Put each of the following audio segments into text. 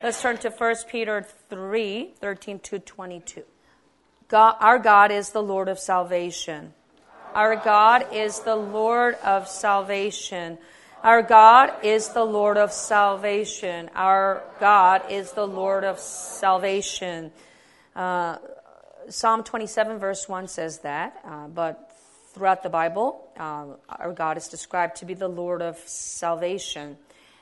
Let's turn to 1 Peter 3, 13 to 22. Our God is the Lord of salvation. Our God is the Lord of salvation. Our God is the Lord of salvation. Our God is the Lord of salvation. Psalm 27 verse 1 says that, but throughout the Bible, our God is described to be the Lord of salvation.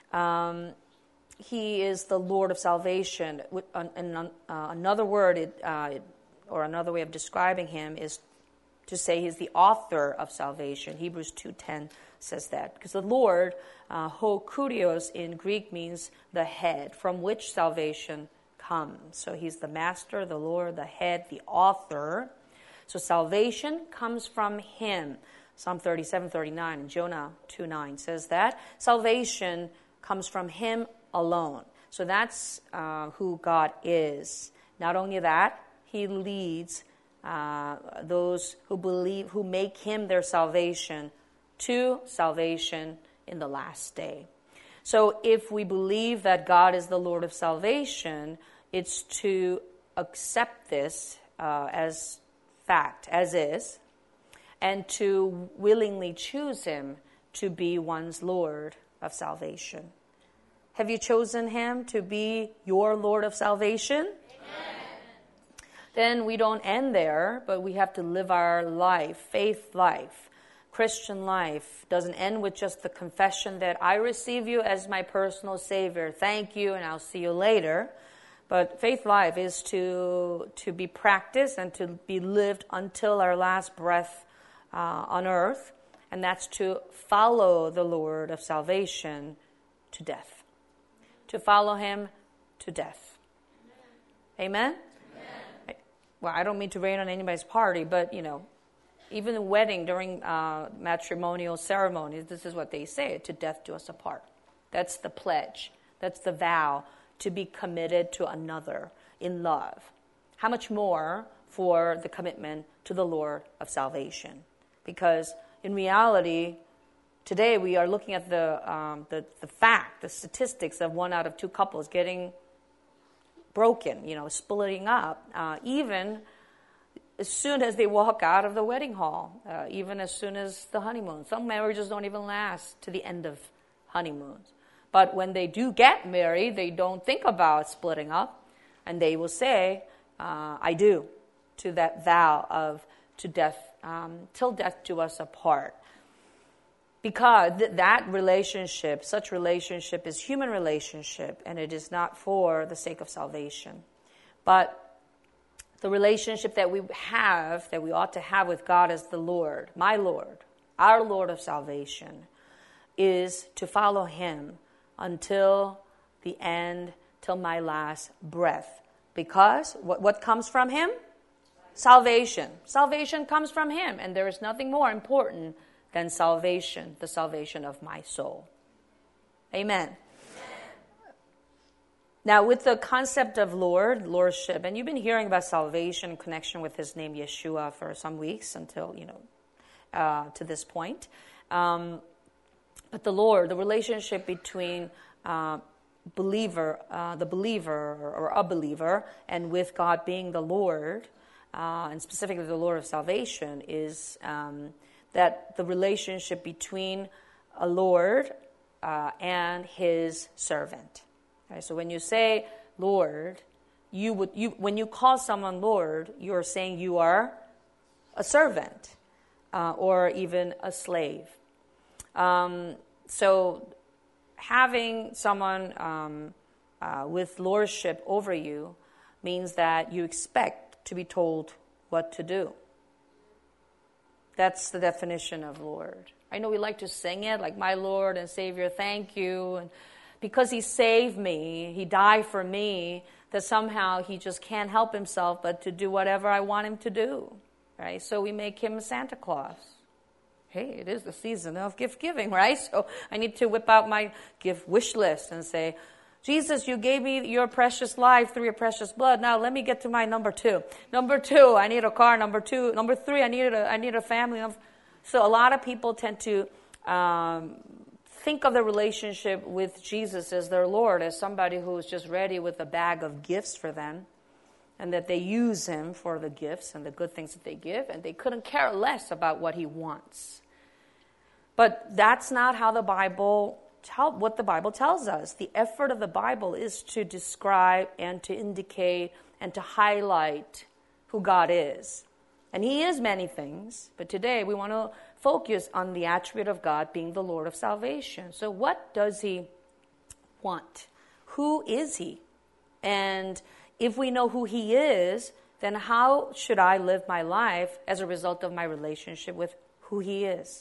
He is the Lord of salvation. Another word, or another way of describing him is to say he's the author of salvation. Hebrews 2:10 says that. Because the Lord, ho kurios in Greek, means the head, from which salvation comes. So he's the master, the Lord, the head, the author. So salvation comes from him. Psalm 37:39 and Jonah 2:9 says that. Salvation comes from him alone. So that's who God is. Not only that, he leads those who believe, who make him their salvation, to salvation in the last day. So if we believe that God is the Lord of salvation, it's to accept this as fact, as is, and to willingly choose him to be one's Lord of salvation. Have you chosen him to be your Lord of salvation? Then we don't end there, but we have to live our life, faith life, Christian life. Doesn't end with just the confession that I receive you as my personal Savior. Thank you, and I'll see you later. But faith life is to be practiced and to be lived until our last breath on earth, and that's to follow the Lord of salvation to death. To follow him to death. Amen? Well, I don't mean to rain on anybody's party, but, even the wedding during matrimonial ceremonies, this is what they say, to death do us apart. That's the pledge. That's the vow to be committed to another in love. How much more for the commitment to the Lord of salvation? Because in reality, today we are looking at the statistics of 1 out of 2 couples getting broken, splitting up, even as soon as they walk out of the wedding hall, even as soon as the honeymoon. Some marriages don't even last to the end of honeymoons. But when they do get married, they don't think about splitting up, and they will say, I do, to that vow of to death, till death do us apart. Because that relationship, such relationship is human relationship, and it is not for the sake of salvation. But the relationship that we have, that we ought to have with God as the Lord, my Lord, our Lord of salvation, is to follow him until the end, till my last breath. Because what comes from him? Salvation. Salvation comes from him, and there is nothing more important than salvation, the salvation of my soul. Amen. Now, with the concept of lordship, and you've been hearing about salvation in connection with his name Yeshua for some weeks until, to this point. But the Lord, the relationship between the believer or a believer, and with God being the Lord, and specifically the Lord of salvation, is that the relationship between a Lord and his servant. Okay, so when you say Lord, when you call someone Lord, you're saying you are a servant or even a slave. So having someone with lordship over you means that you expect to be told what to do. That's the definition of Lord. I know we like to sing it, like, my Lord and Savior, thank you. And because he saved me, he died for me, that somehow he just can't help himself but to do whatever I want him to do. Right? So we make him Santa Claus. Hey, it is the season of gift giving, right? So I need to whip out my gift wish list and say, Jesus, you gave me your precious life through your precious blood. Now let me get to my number 2. Number 2, I need a car. Number 3, I need a family. So a lot of people tend to think of the relationship with Jesus as their Lord, as somebody who is just ready with a bag of gifts for them, and that they use him for the gifts and the good things that they give, and they couldn't care less about what he wants. But that's not how what the Bible tells us. The effort of the Bible is to describe and to indicate and to highlight who God is. And he is many things, but today we want to focus on the attribute of God being the Lord of salvation. So what does he want? Who is he? And if we know who he is, then how should I live my life as a result of my relationship with who he is?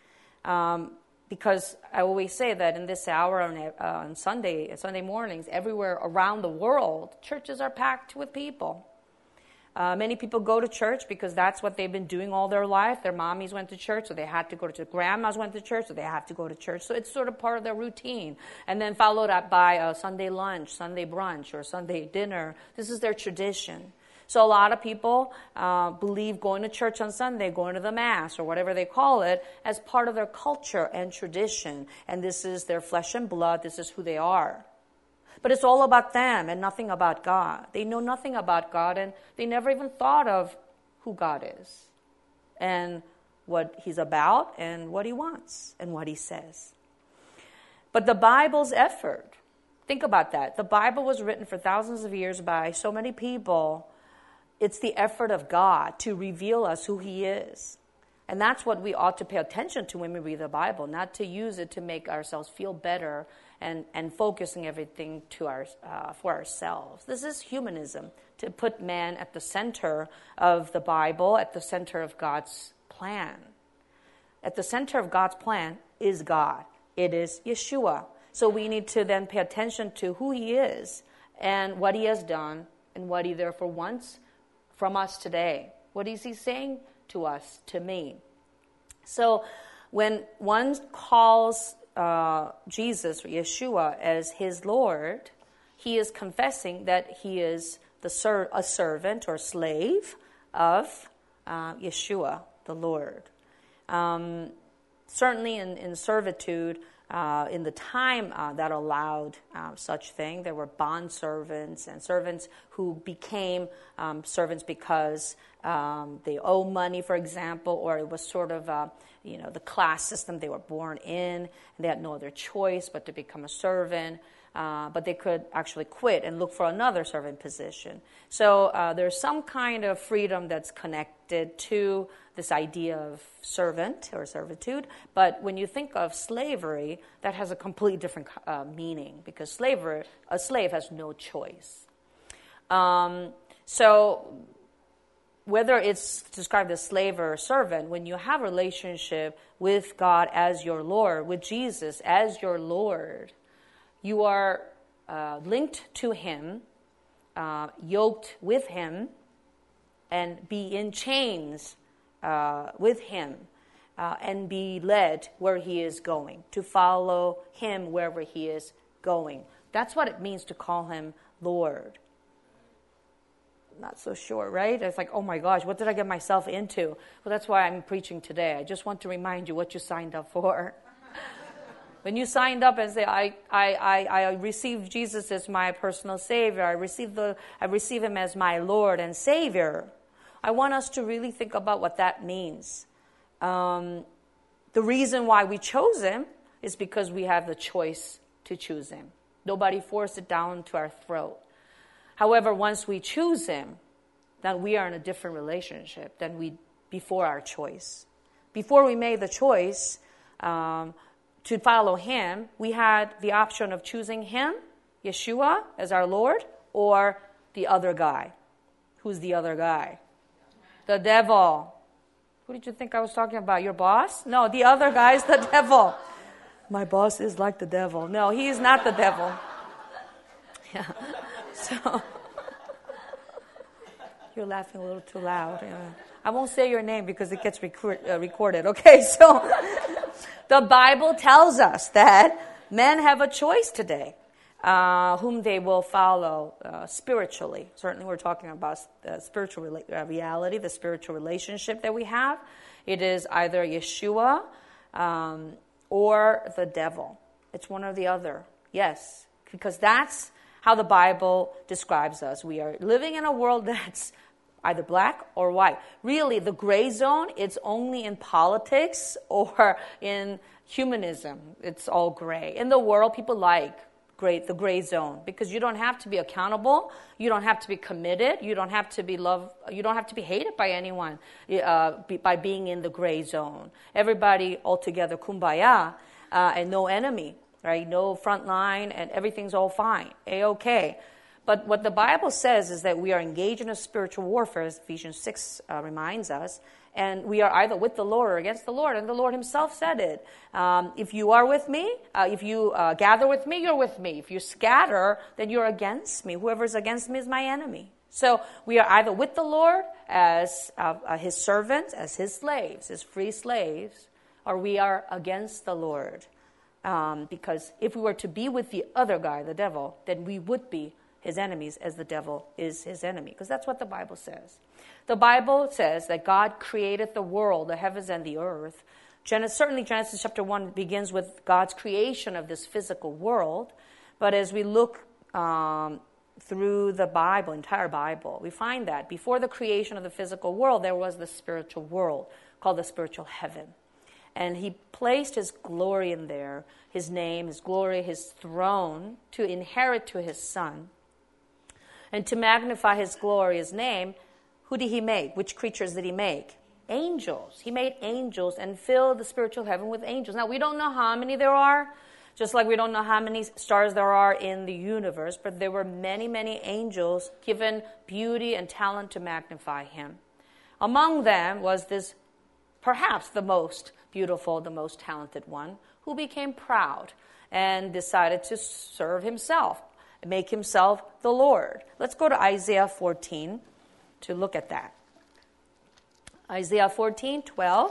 Because I always say that in this hour on Sunday mornings, everywhere around the world, churches are packed with people. Many people go to church because that's what they've been doing all their life. Their mommies went to church, so they had to go to church. Grandmas went to church, so they have to go to church. So it's sort of part of their routine. And then followed up by a Sunday lunch, Sunday brunch, or Sunday dinner. This is their tradition. So a lot of people believe going to church on Sunday, going to the Mass, or whatever they call it, as part of their culture and tradition. And this is their flesh and blood. This is who they are. But it's all about them and nothing about God. They know nothing about God, and they never even thought of who God is and what he's about and what he wants and what he says. But the Bible's effort, think about that. The Bible was written for thousands of years by so many people. It's the effort of God to reveal us who he is. And that's what we ought to pay attention to when we read the Bible, not to use it to make ourselves feel better and focusing everything for ourselves. This is humanism, to put man at the center of the Bible, at the center of God's plan. At the center of God's plan is God. It is Yeshua. So we need to then pay attention to who he is and what he has done and what he therefore wants from us today. What is he saying to us, to me? So when one calls Jesus, or Yeshua, as his Lord, he is confessing that he is a servant or slave of Yeshua, the Lord. Certainly in servitude, in the time that allowed such thing, there were bond servants and servants who became servants because they owe money, for example, or it was sort of the class system they were born in, and they had no other choice but to become a servant. But they could actually quit and look for another servant position. So there's some kind of freedom that's connected to this idea of servant or servitude. But when you think of slavery, that has a completely different meaning, because a slave has no choice. So whether it's described as slave or servant, when you have a relationship with God as your Lord, with Jesus as your Lord, you are linked to him, yoked with him, and be in chains with him, and be led where he is going, to follow him wherever he is going. That's what it means to call him Lord. Not so sure, right? It's like, oh my gosh, what did I get myself into? Well, that's why I'm preaching today. I just want to remind you what you signed up for. When you signed up and say, I received Jesus as my personal Savior, I receive him as my Lord and Savior, I want us to really think about what that means. The reason why we chose him is because we have the choice to choose him. Nobody forced it down to our throat. However, once we choose him, then we are in a different relationship than before our choice. Before we made the choice to follow him, we had the option of choosing him, Yeshua, as our Lord, or the other guy. Who's the other guy? The devil. Who did you think I was talking about? Your boss? No, the other guy is the devil. My boss is like the devil. No, he is not the devil. Yeah. So, you're laughing a little too loud. Yeah. I won't say your name because it gets recorded. Okay, so the Bible tells us that men have a choice today, whom they will follow spiritually. Certainly we're talking about spiritual reality, the spiritual relationship that we have. It is either Yeshua or the devil. It's one or the other. Yes, because that's how the Bible describes us. We are living in a world that's either black or white. Really, the gray zone, it's only in politics or in humanism. It's all gray. In the world, people like the gray zone, because you don't have to be accountable, you don't have to be committed, you don't have to be loved, you don't have to be hated by anyone by being in the gray zone. Everybody all together, kumbaya, and no enemy, right? No front line, and everything's all fine, A-okay. But what the Bible says is that we are engaged in a spiritual warfare, as Ephesians 6 reminds us, and we are either with the Lord or against the Lord, and the Lord himself said it. If you are with me, if you gather with me, you're with me. If you scatter, then you're against me. Whoever is against me is my enemy. So we are either with the Lord as his servants, as his slaves, his free slaves, or we are against the Lord. Because if we were to be with the other guy, the devil, then we would be his enemies as the devil is his enemy. Because that's what the Bible says. The Bible says that God created the world, the heavens and the earth. Certainly Genesis chapter 1 begins with God's creation of this physical world. But as we look through the Bible, entire Bible, we find that before the creation of the physical world, there was the spiritual world called the spiritual heaven. And he placed his glory in there, his name, his glory, his throne, to inherit to his son. And to magnify his glory, his name, who did he make? Which creatures did he make? Angels. He made angels and filled the spiritual heaven with angels. Now, we don't know how many there are, just like we don't know how many stars there are in the universe, but there were many, many angels given beauty and talent to magnify him. Among them was this, perhaps the most beautiful, the most talented one, who became proud and decided to serve himself, make himself the Lord. Let's go to Isaiah 14 to look at that. Isaiah 14:12.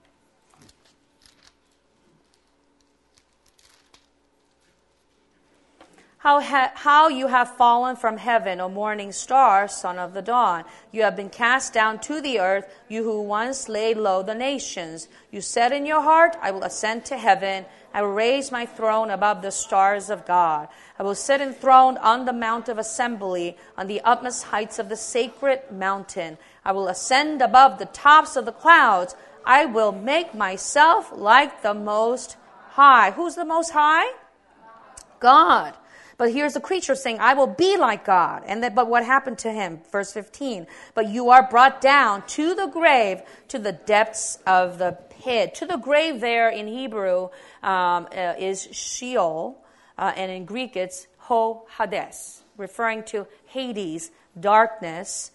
How you have fallen from heaven, O morning star, son of the dawn. You have been cast down to the earth, you who once laid low the nations. You said in your heart, I will ascend to heaven. I will raise my throne above the stars of God. I will sit enthroned on the mount of assembly, on the utmost heights of the sacred mountain. I will ascend above the tops of the clouds. I will make myself like the Most High. Who's the Most High? God. But here's the creature saying, I will be like God. But what happened to him? Verse 15. But you are brought down to the grave, to the depths of the pit. To the grave there in Hebrew is Sheol. And in Greek it's Hades, referring to Hades, darkness,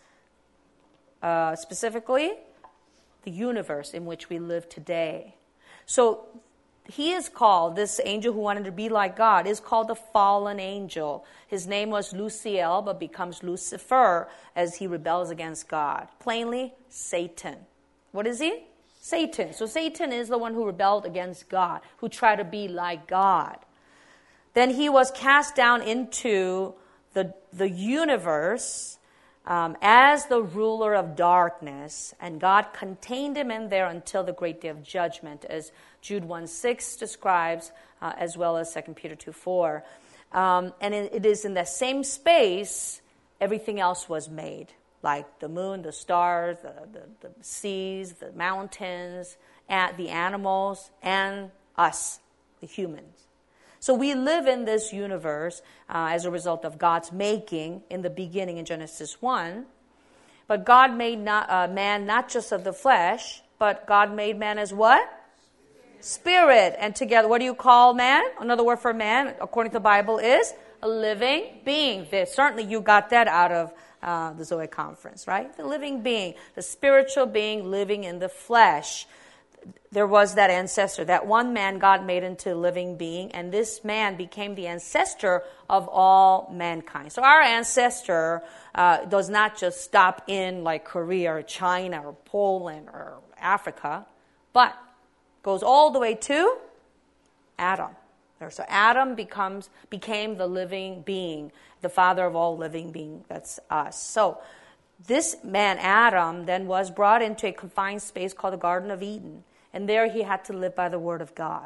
specifically the universe in which we live today. So he is called, this angel who wanted to be like God, is called the fallen angel. His name was Luciel, but becomes Lucifer as he rebels against God. Plainly, Satan. What is he? Satan. So Satan is the one who rebelled against God, who tried to be like God. Then he was cast down into the universe as the ruler of darkness, and God contained him in there until the great day of judgment, as Jude 1:6 describes, as well as 2 Peter 2:4. And it is in that same space everything else was made, like the moon, the stars, the seas, the mountains, and the animals, and us, the humans. So we live in this universe as a result of God's making in the beginning in Genesis 1. But God made man not just of the flesh, but God made man as what? Spirit. And together, what do you call man? Another word for man, according to the Bible, is a living being. Certainly you got that out of the Zoe conference, right? The living being, the spiritual being living in the flesh. There was that ancestor, that one man God made into a living being, and this man became the ancestor of all mankind. So our ancestor does not just stop in like Korea or China or Poland or Africa, but goes all the way to Adam. So Adam became the living being, the father of all living beings. That's us. So this man, Adam, then was brought into a confined space called the Garden of Eden. And there he had to live by the word of God.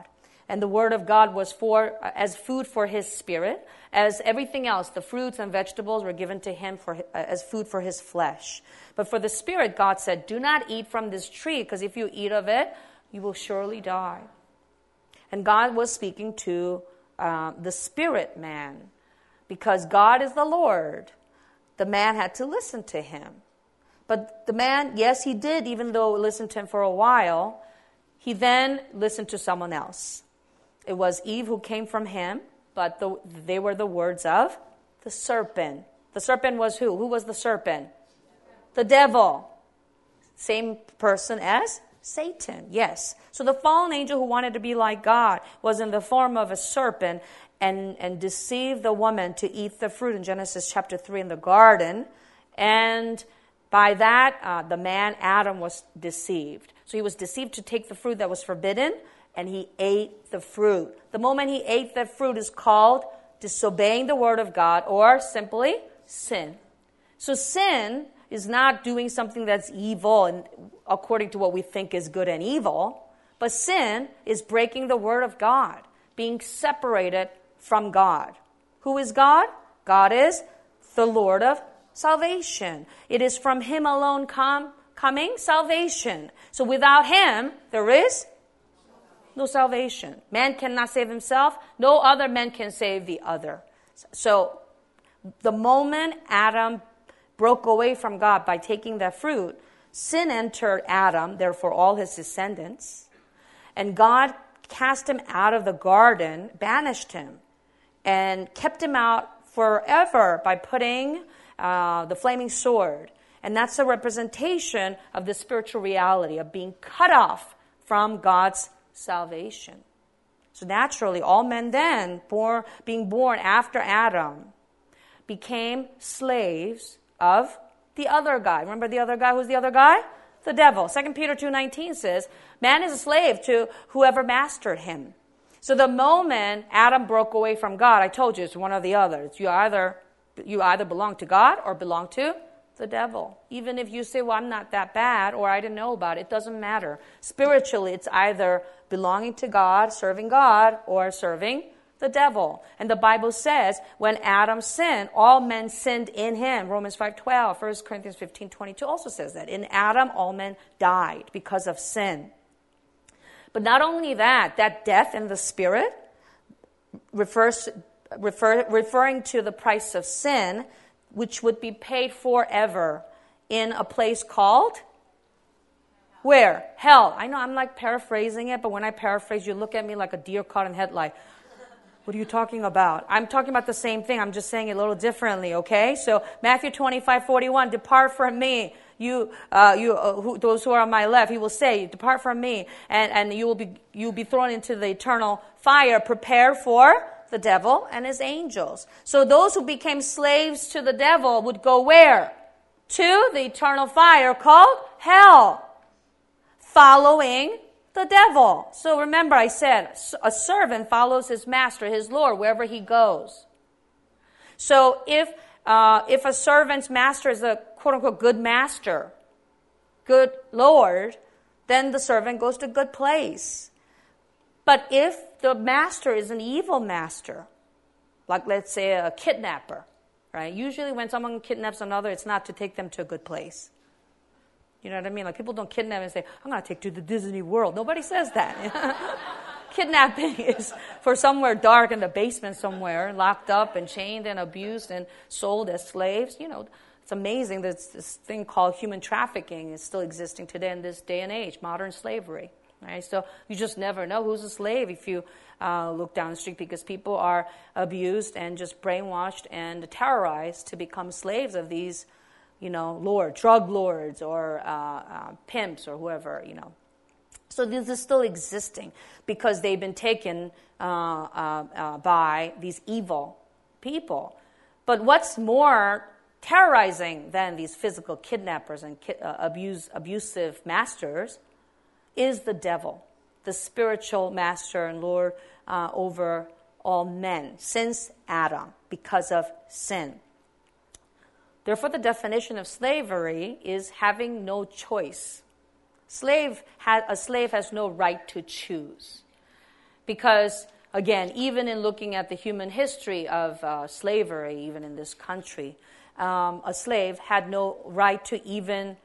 And the word of God was as food for his spirit, as everything else, the fruits and vegetables were given to him as food for his flesh. But for the spirit, God said, do not eat from this tree, because if you eat of it, you will surely die. And God was speaking to the spirit man. Because God is the Lord, the man had to listen to him. But the man, yes, he did, even though he listened to him for a while, he then listened to someone else. It was Eve who came from him, but they were the words of the serpent. The serpent was who? Who was the serpent? The devil. Same person as Satan, yes. So the fallen angel who wanted to be like God was in the form of a serpent and deceived the woman to eat the fruit in Genesis chapter 3 in the garden. And by that, the man Adam was deceived. So he was deceived to take the fruit that was forbidden, and he ate the fruit. The moment he ate the fruit is called disobeying the word of God, or simply sin. So sin is not doing something that's evil and according to what we think is good and evil, but sin is breaking the word of God, being separated from God. Who is God? God is the Lord of salvation. It is from him alone coming salvation. So without him, there is no salvation. Man cannot save himself. No other man can save the other. So the moment Adam broke away from God by taking that fruit, sin entered Adam, therefore all his descendants, and God cast him out of the garden, banished him, and kept him out forever by putting the flaming sword. And that's a representation of the spiritual reality of being cut off from God's salvation. So naturally, all men then, being born after Adam, became slaves of the other guy. Remember the other guy? Who's the other guy? The devil. 2 Peter 2:19 says, man is a slave to whoever mastered him. So the moment Adam broke away from God, I told you it's one or the other. It's you either belong to God or belong to the devil. Even if you say, well, I'm not that bad, or I didn't know about it, it doesn't matter. Spiritually, it's either belonging to God, or serving the devil. And the Bible says, when Adam sinned, all men sinned in him. Romans 5:12, 1 Corinthians 15:22 also says that. In Adam, all men died because of sin. But not only that death in the spirit referring to the price of sin, which would be paid forever in a place called where? Hell. I know I'm like paraphrasing it, but when I paraphrase, you look at me like a deer caught in headlight. What are you talking about? I'm talking about the same thing. I'm just saying it a little differently, okay? So Matthew 25:41, depart from me, those who are on my left. He will say, depart from me, and you'll be thrown into the eternal fire prepared for the devil and his angels. So those who became slaves to the devil would go where? To the eternal fire called hell, following the devil. So remember I said a servant follows his master, his Lord, wherever he goes. So if a servant's master is a quote-unquote good master, good Lord, then the servant goes to a good place. But if the master is an evil master, like let's say a kidnapper, right? Usually when someone kidnaps another, it's not to take them to a good place. You know what I mean? Like people don't kidnap and say, I'm going to take you to Disney World. Nobody says that. Kidnapping is for somewhere dark in the basement somewhere, locked up and chained and abused and sold as slaves. You know, it's amazing that this thing called human trafficking is still existing today in this day and age, modern slavery. Right? So you just never know who's a slave if you look down the street, because people are abused and just brainwashed and terrorized to become slaves of these, drug lords or pimps or whoever, So this is still existing because they've been taken by these evil people. But what's more terrorizing than these physical kidnappers and abusive masters is the devil, the spiritual master and Lord over all men since Adam because of sin. Therefore, the definition of slavery is having no choice. A slave has no right to choose. Because, again, even in looking at the human history of slavery, even in this country, a slave had no right to even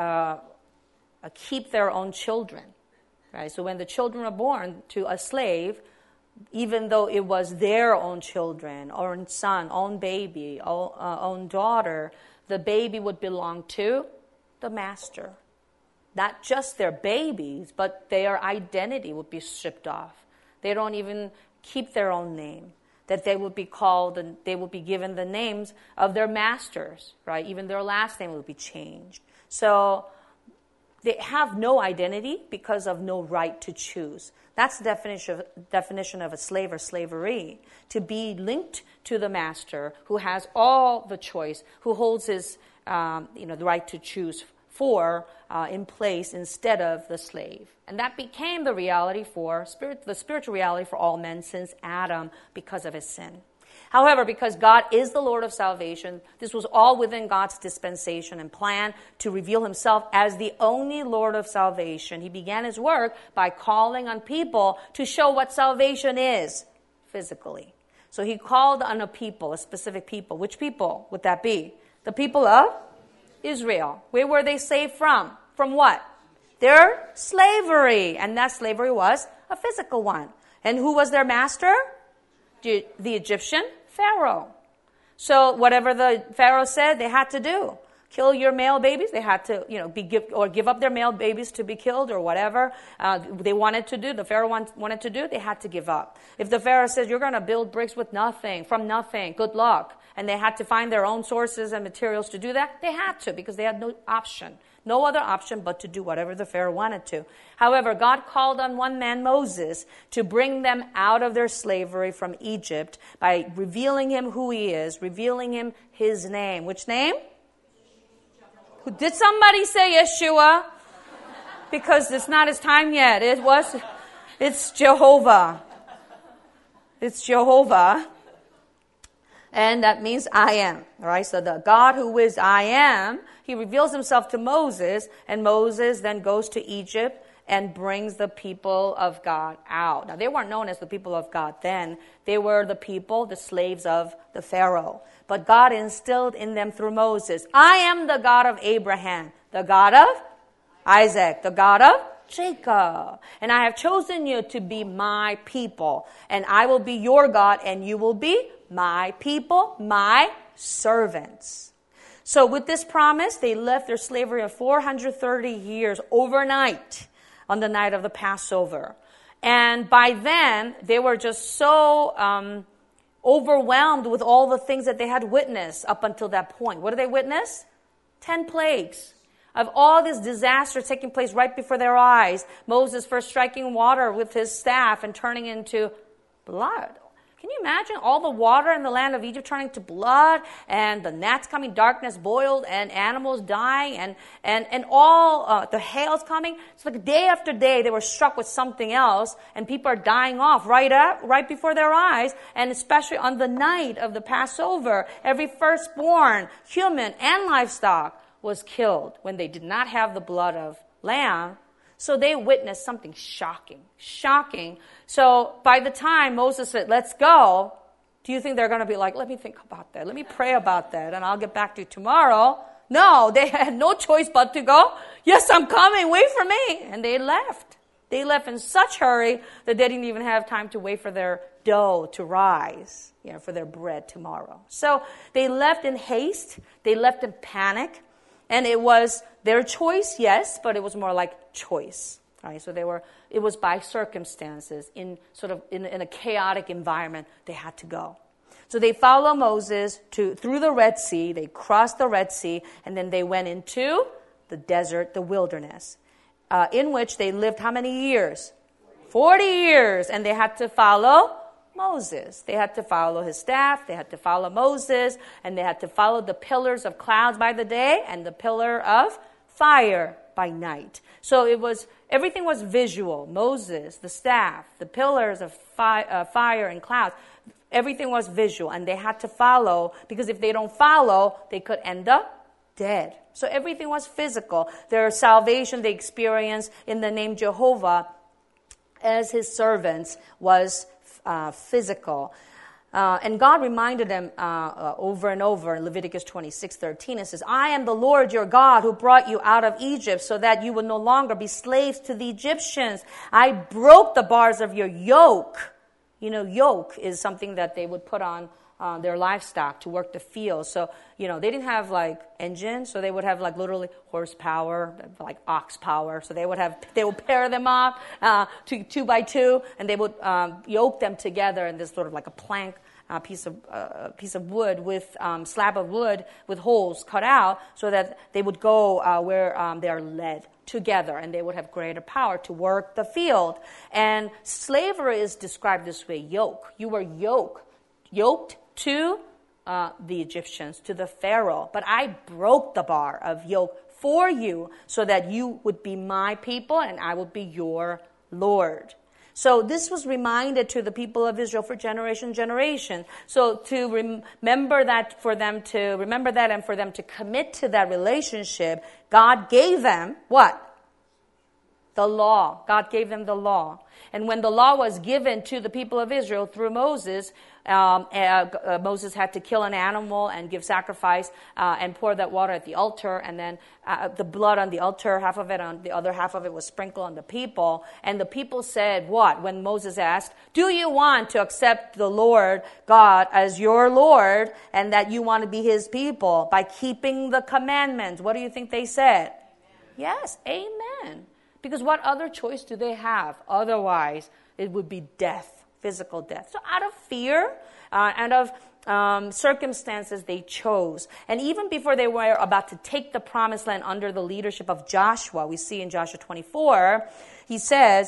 keep their own children. Right? So when the children were born to a slave, even though it was their own children, own son, own baby, own daughter, the baby would belong to the master. Not just their babies, but their identity would be stripped off. They don't even keep their own name. That they would be called and they would be given the names of their masters, right? Even their last name would be changed. So they have no identity because of no right to choose. That's the definition of a slave or slavery, to be linked to the master who has all the choice, who holds his the right to choose in place instead of the slave. And that became the reality the spiritual reality for all men since Adam because of his sin. However, because God is the Lord of salvation, this was all within God's dispensation and plan to reveal himself as the only Lord of salvation. He began his work by calling on people to show what salvation is physically. So he called on a specific people. Which people would that be? The people of Israel. Where were they saved from? From what? Their slavery. And that slavery was a physical one. And who was their master? The Egyptian Pharaoh. So whatever the Pharaoh said, they had to do. Kill your male babies. They had to, give up their male babies to be killed or whatever they wanted to do. The Pharaoh wanted to do. They had to give up. If the Pharaoh says you're going to build bricks with nothing, from nothing, good luck, and they had to find their own sources and materials to do that, they had to because they had no option. No other option but to do whatever the Pharaoh wanted to. However, God called on one man, Moses, to bring them out of their slavery from Egypt by revealing him who he is, revealing him his name. Which name? Did somebody say Yeshua? Because it's not his time yet. It's Jehovah. It's Jehovah. And that means I am. Right? So the God who is I am, he reveals himself to Moses, and Moses then goes to Egypt and brings the people of God out. Now, they weren't known as the people of God then. They were the slaves of the Pharaoh. But God instilled in them through Moses, I am the God of Abraham, the God of Isaac, the God of Jacob. And I have chosen you to be my people. And I will be your God, and you will be my people, my servants. So with this promise, they left their slavery of 430 years overnight on the night of the Passover. And by then, they were just so overwhelmed with all the things that they had witnessed up until that point. What did they witness? 10 plagues of all this disaster taking place right before their eyes. Moses first striking water with his staff and turning into blood. Can you imagine all the water in the land of Egypt turning to blood, and the gnats coming, darkness boiled, and animals dying, and all the hail's coming? It's like day after day they were struck with something else, and people are dying off right before their eyes, and especially on the night of the Passover, every firstborn, human and livestock, was killed when they did not have the blood of lamb. So they witnessed something shocking. So by the time Moses said, let's go, do you think they're going to be like, let me think about that. Let me pray about that, and I'll get back to you tomorrow. No, they had no choice but to go. Yes, I'm coming. Wait for me. And they left. They left in such hurry that they didn't even have time to wait for their dough to rise, for their bread tomorrow. So they left in haste. They left in panic. And it was their choice, yes, but it was more like choice. Right? So it was by circumstances, in a chaotic environment, they had to go. So they follow Moses through the Red Sea. They crossed the Red Sea, and then they went into the desert, the wilderness, in which they lived how many years? 40 years. And they had to follow Moses. They had to follow his staff. They had to follow Moses, and they had to follow the pillars of clouds by the day and the pillar of fire by night. So everything was visual. Moses, the staff, the pillars of fire and clouds, everything was visual, and they had to follow, because if they don't follow, they could end up dead. So everything was physical. Their salvation they experienced in the name Jehovah as his servants was physical. And God reminded them over and over in Leviticus 26:13. It says, I am the Lord your God who brought you out of Egypt so that you would no longer be slaves to the Egyptians. I broke the bars of your yoke. You know, yoke is something that they would put on their livestock to work the field. So, you know, they didn't have like engines, so they would have like literally horsepower, like ox power. So they would pair them up to 2 by 2, and they would yoke them together in this sort of like a plank piece of wood with slab of wood with holes cut out, so that they would go where they are led together, and they would have greater power to work the field. And slavery is described this way: yoke. You were yoked to the Egyptians, to the Pharaoh. But I broke the bar of yoke for you so that you would be my people and I would be your Lord. So this was reminded to the people of Israel for generation. So to remember that and for them to commit to that relationship, God gave them what? The law. God gave them the law. And when the law was given to the people of Israel through Moses, Moses had to kill an animal and give sacrifice and pour that water at the altar, and then the blood on the altar, half of it, on the other half of it was sprinkled on the people. And the people said what? When Moses asked, do you want to accept the Lord God as your Lord and that you want to be his people by keeping the commandments? What do you think they said? Amen. Yes, amen. Because what other choice do they have? Otherwise, it would be death, physical death. So out of fear and of circumstances, they chose. And even before they were about to take the promised land under the leadership of Joshua, we see in Joshua 24, he says,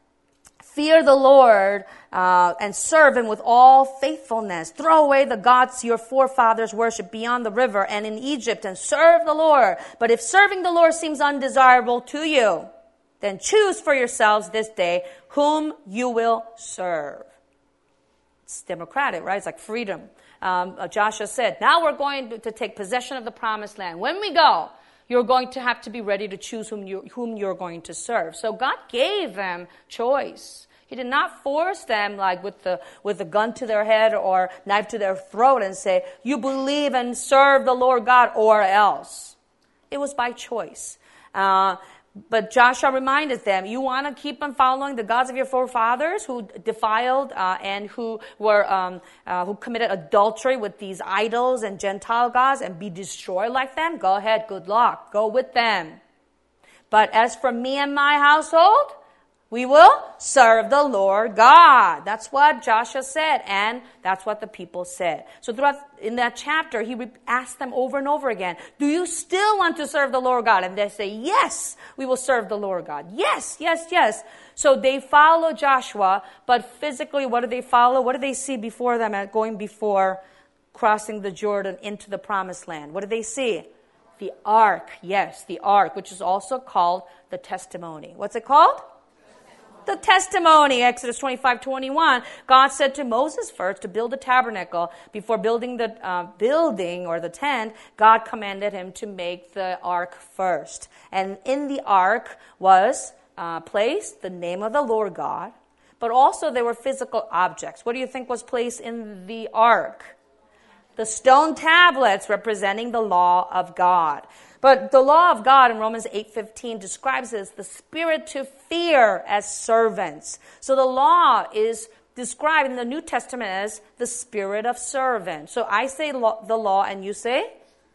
fear the Lord and serve him with all faithfulness. Throw away the gods your forefathers worshipped beyond the river and in Egypt and serve the Lord. But if serving the Lord seems undesirable to you, then choose for yourselves this day whom you will serve. It's democratic, right? It's like freedom. Joshua said, now we're going to take possession of the promised land. When we go, you're going to have to be ready to choose whom you're going to serve. So God gave them choice. He did not force them like with a gun to their head or knife to their throat and say, you believe and serve the Lord God or else. It was by choice. But Joshua reminded them, you want to keep on following the gods of your forefathers who defiled and who committed adultery with these idols and Gentile gods and be destroyed like them? Go ahead, good luck. Go with them. But as for me and my household, we will serve the Lord God. That's what Joshua said, and that's what the people said. So throughout in that chapter, he asked them over and over again, do you still want to serve the Lord God? And they say, yes, we will serve the Lord God. Yes, yes, yes. So they follow Joshua, but physically, what do they follow? What do they see before them going before crossing the Jordan into the promised land? What do they see? The ark, yes, the ark, which is also called the testimony. What's it called? The testimony, Exodus 25:21. God said to Moses first to build the tabernacle. Before building the building or the tent, God commanded him to make the ark first. And in the ark was placed the name of the Lord God, but also there were physical objects. What do you think was placed in the ark? The stone tablets representing the law of God. But the law of God in Romans 8:15 describes it as the spirit to fear as servants. So the law is described in the New Testament as the spirit of servant. So I say the law and you say?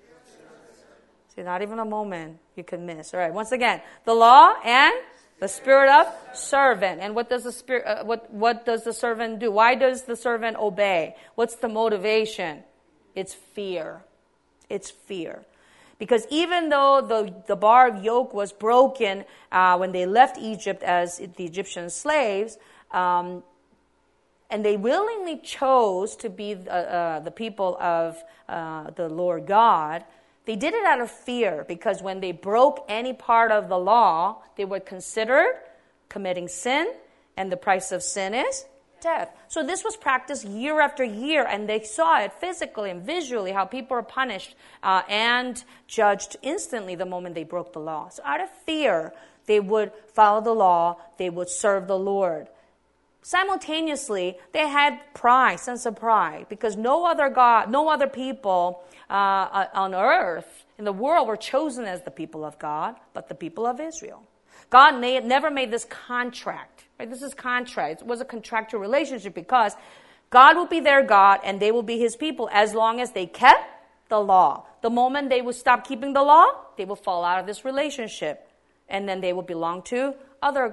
See, not even a moment you can miss. All right, once again, the law and the spirit of servant. And what does the spirit? What does the servant do? Why does the servant obey? What's the motivation? It's fear. It's fear. Because even though the bar of yoke was broken when they left Egypt as the Egyptian slaves, and they willingly chose to be the people of the Lord God, they did it out of fear, because when they broke any part of the law, they were considered committing sin, and the price of sin is death. So this was practiced year after year, and they saw it physically and visually, how people are punished and judged instantly the moment they broke the law. So out of fear, they would follow the law, they would serve the Lord. Simultaneously, they had pride, sense of pride, because no other God, no other people on earth, in the world, were chosen as the people of God, but the people of Israel. God never made this contract. Right? This is contract. It was a contractual relationship because God will be their God and they will be his people as long as they kept the law. The moment they would stop keeping the law, they will fall out of this relationship. And then they will belong to other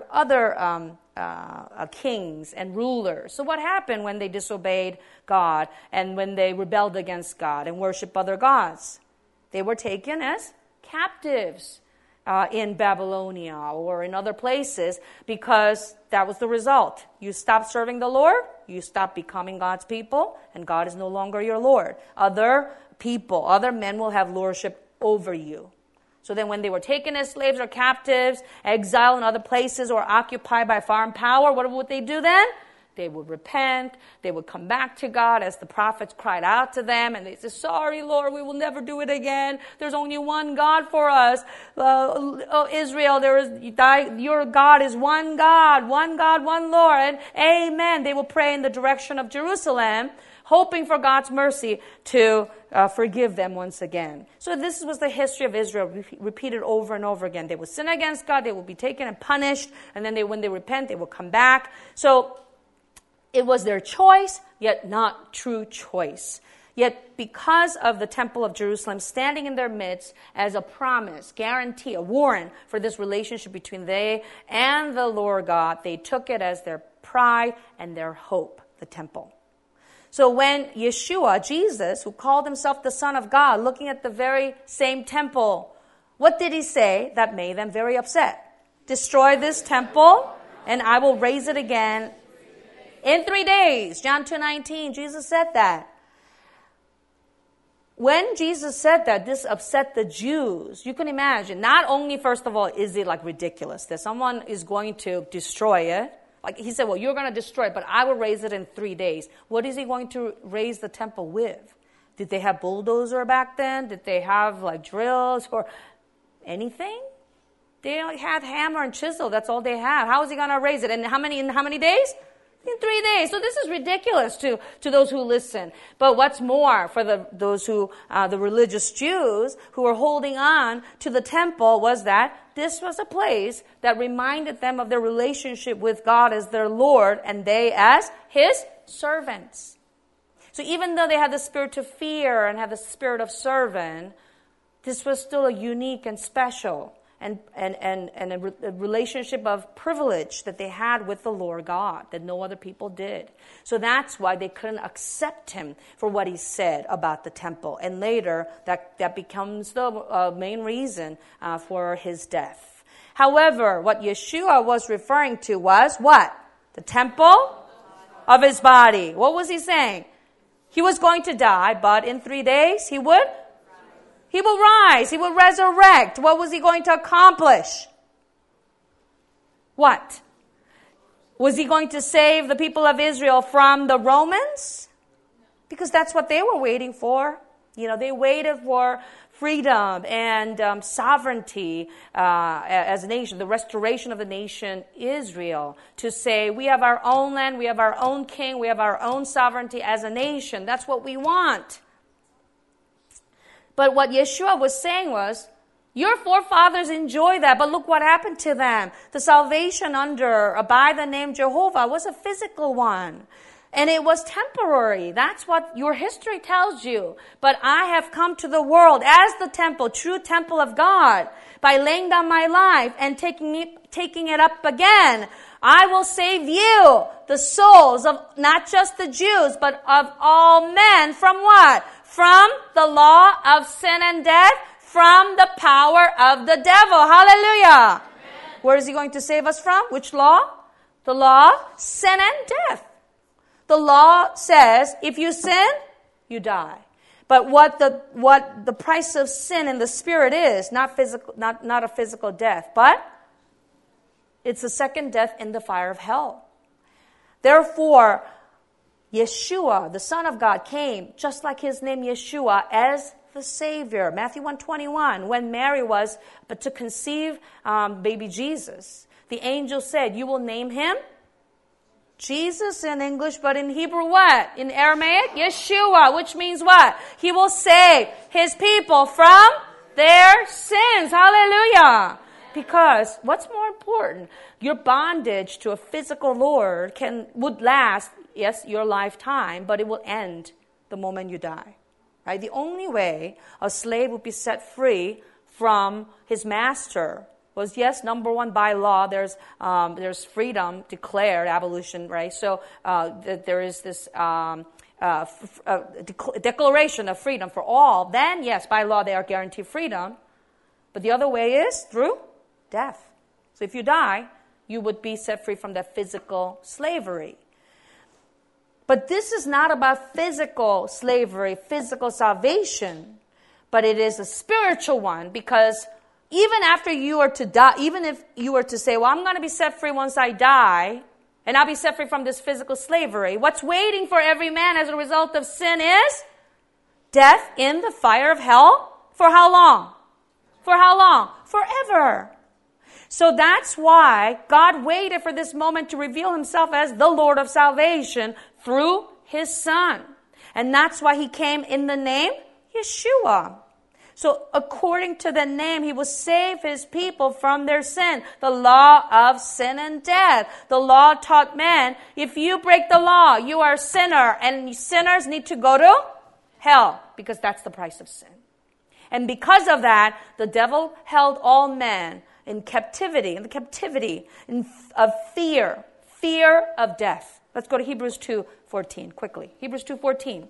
kings and rulers. So what happened when they disobeyed God and when they rebelled against God and worshiped other gods? They were taken as captives in Babylonia or in other places because that was the result. You stop serving the Lord, you stop becoming God's people, and God is no longer your Lord. Other people, other men will have lordship over you. So then when they were taken as slaves or captives, exiled in other places, or occupied by foreign power, what would they do then? They would repent. They would come back to God as the prophets cried out to them. And they said, sorry, Lord, we will never do it again. There's only one God for us. Israel, your God is one God, one Lord. And amen. They will pray in the direction of Jerusalem, hoping for God's mercy to forgive them once again. So this was the history of Israel, repeated over and over again. They would sin against God. They would be taken and punished. And then when they repent, they will come back. So it was their choice, yet not true choice. Yet because of the Temple of Jerusalem standing in their midst as a promise, guarantee, a warrant for this relationship between they and the Lord God, they took it as their pride and their hope, the temple. So when Yeshua, Jesus, who called himself the Son of God, looking at the very same temple, what did he say that made them very upset? Destroy this temple and I will raise it again in 3 days. John 2:19, Jesus said that. When Jesus said that, this upset the Jews. You can imagine, not only, first of all, is it like ridiculous that someone is going to destroy it. Like he said, well, you're going to destroy it, but I will raise it in 3 days. What is he going to raise the temple with? Did they have bulldozer back then? Did they have like drills or anything? They had hammer and chisel. That's all they had. How is he going to raise it? And in how many days? In 3 days. So this is ridiculous to those who listen. But what's more, for those who, the religious Jews who were holding on to the temple, was that this was a place that reminded them of their relationship with God as their Lord and they as his servants. So even though they had the spirit of fear and had the spirit of servant, this was still a unique and special and a relationship of privilege that they had with the Lord God that no other people did. So that's why they couldn't accept him for what he said about the temple. And later, that becomes the main reason for his death. However, what Yeshua was referring to was what? The temple of his body. What was he saying? He was going to die, but in 3 days he would rise. He will resurrect. What was he going to accomplish? What? Was he going to save the people of Israel from the Romans? Because that's what they were waiting for. You know, they waited for freedom and sovereignty as a nation, the restoration of the nation Israel, to say, we have our own land, we have our own king, we have our own sovereignty as a nation. That's what we want. But what Yeshua was saying was, your forefathers enjoy that, but look what happened to them. The salvation by the name Jehovah was a physical one. And it was temporary. That's what your history tells you. But I have come to the world as the temple, true temple of God, by laying down my life and taking it up again. I will save you, the souls of not just the Jews, but of all men. From what? From the law of sin and death, from the power of the devil. Hallelujah. Amen. Where is he going to save us from? Which law? The law, sin and death. The law says, if you sin, you die. But what the price of sin in the spirit is, not a physical death, but it's a second death in the fire of hell. Therefore, Yeshua, the Son of God, came just like his name Yeshua as the Savior. Matthew 1:21, when Mary was but to conceive baby Jesus, the angel said, you will name him Jesus in English, but in Hebrew what? In Aramaic? Yeshua, which means what? He will save his people from their sins. Hallelujah. Because what's more important? Your bondage to a physical Lord would last, yes, your lifetime, but it will end the moment you die. Right? The only way a slave would be set free from his master was, yes, number one, by law, there's freedom declared, abolition, right? So there is this declaration of freedom for all. Then, yes, by law, they are guaranteed freedom. But the other way is through death. So if you die, you would be set free from that physical slavery. But this is not about physical slavery, physical salvation, but it is a spiritual one, because even after you are to die, even if you were to say, well, I'm going to be set free once I die, and I'll be set free from this physical slavery, what's waiting for every man as a result of sin is death in the fire of hell. For how long? For how long? Forever. So that's why God waited for this moment to reveal himself as the Lord of salvation through his Son. And that's why he came in the name Yeshua. So according to the name, he will save his people from their sin. The law of sin and death. The law taught men, if you break the law, you are a sinner, and sinners need to go to hell, because that's the price of sin. And because of that, the devil held all men in captivity, of fear of death. Let's go to Hebrews 2:14 quickly. Hebrews 2:14.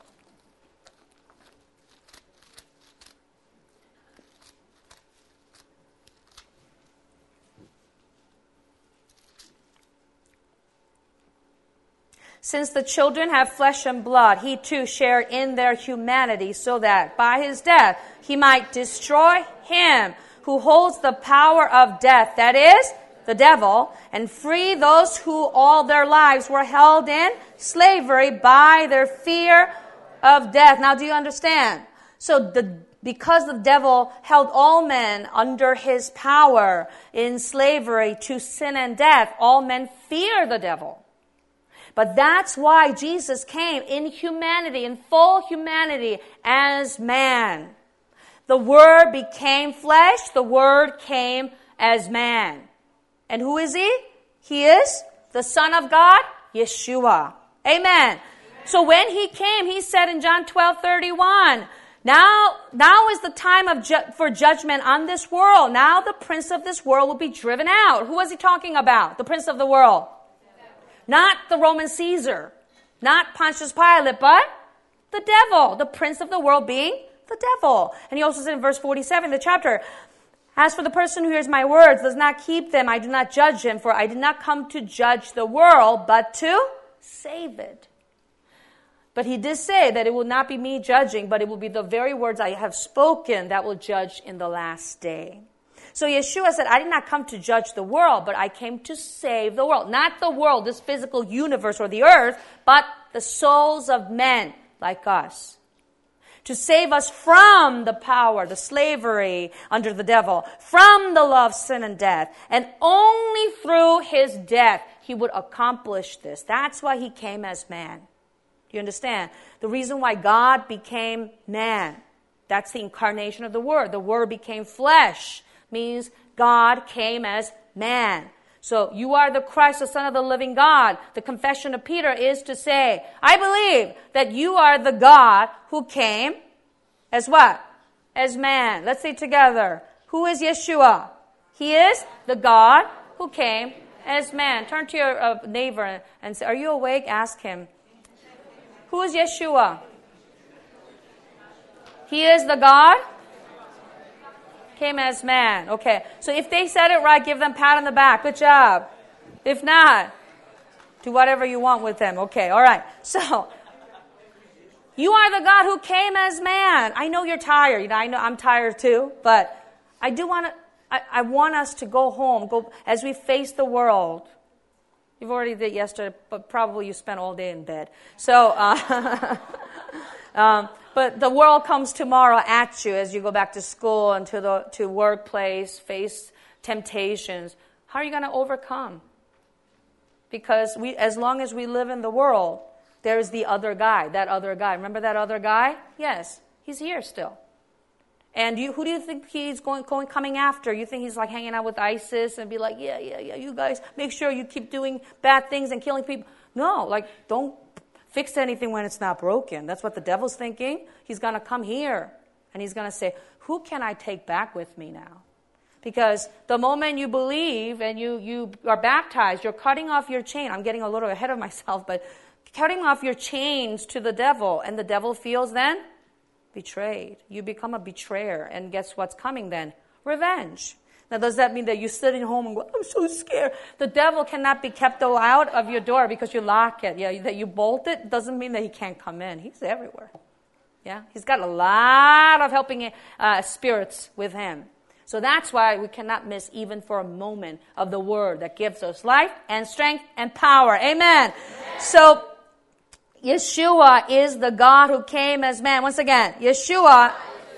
Since the children have flesh and blood, he too shared in their humanity, so that by his death he might destroy him who holds the power of death, that is, the devil, and free those who all their lives were held in slavery by their fear of death. Now, do you understand? So because the devil held all men under his power in slavery to sin and death, all men fear the devil. But that's why Jesus came in humanity, in full humanity, as man. The Word became flesh. The Word came as man. And who is he? He is the Son of God, Yeshua. Amen. So when he came, he said in John 12:31, now is the time for judgment on this world. Now the prince of this world will be driven out. Who was he talking about? The prince of the world. Not the Roman Caesar, not Pontius Pilate, but the devil, the prince of the world being the devil. And he also said in verse 47 of the chapter, as for the person who hears my words, does not keep them, I do not judge him, for I did not come to judge the world, but to save it. But he did say that it will not be me judging, but it will be the very words I have spoken that will judge in the last day. So Yeshua said, I did not come to judge the world, but I came to save the world. Not the world, this physical universe or the earth, but the souls of men like us. To save us from the power, the slavery under the devil, from the law of sin and death. And only through his death he would accomplish this. That's why he came as man. Do you understand? The reason why God became man, that's the incarnation of the Word. The Word became flesh. Means God came as man. So you are the Christ, the Son of the living God. The confession of Peter is to say, I believe that you are the God who came as what? As man. Let's say together. Who is Yeshua? He is the God who came as man. Turn to your neighbor and say, are you awake? Ask him. Who is Yeshua? He is the God came as man. Okay. So if they said it right, give them a pat on the back. Good job. If not, do whatever you want with them. Okay. All right. So you are the God who came as man. I know you're tired. I know I'm tired too, but I want us to go home, as we face the world. You've already did yesterday, but probably you spent all day in bed. So, but the world comes tomorrow at you as you go back to school and to workplace, face temptations. How are you going to overcome? Because as long as we live in the world, there's the other guy, that other guy. Remember that other guy? Yes, he's here still. And who do you think he's coming after? You think he's like hanging out with ISIS and be like, yeah, you guys make sure you keep doing bad things and killing people. No, like don't fix anything when it's not broken. That's what the devil's thinking. He's going to come here and he's going to say, who can I take back with me now? Because the moment you believe and you are baptized, you're cutting off your chain. I'm getting a little ahead of myself, but cutting off your chains to the devil, and the devil feels then betrayed. You become a betrayer, and guess what's coming then? Revenge. Now, does that mean that you sit at home and go, I'm so scared? The devil cannot be kept out of your door because you lock it. Yeah, that you bolt it doesn't mean that he can't come in. He's everywhere. Yeah, he's got a lot of helping spirits with him. So that's why we cannot miss even for a moment of the word that gives us life and strength and power. Amen. So Yeshua is the God who came as man. Once again, Yeshua,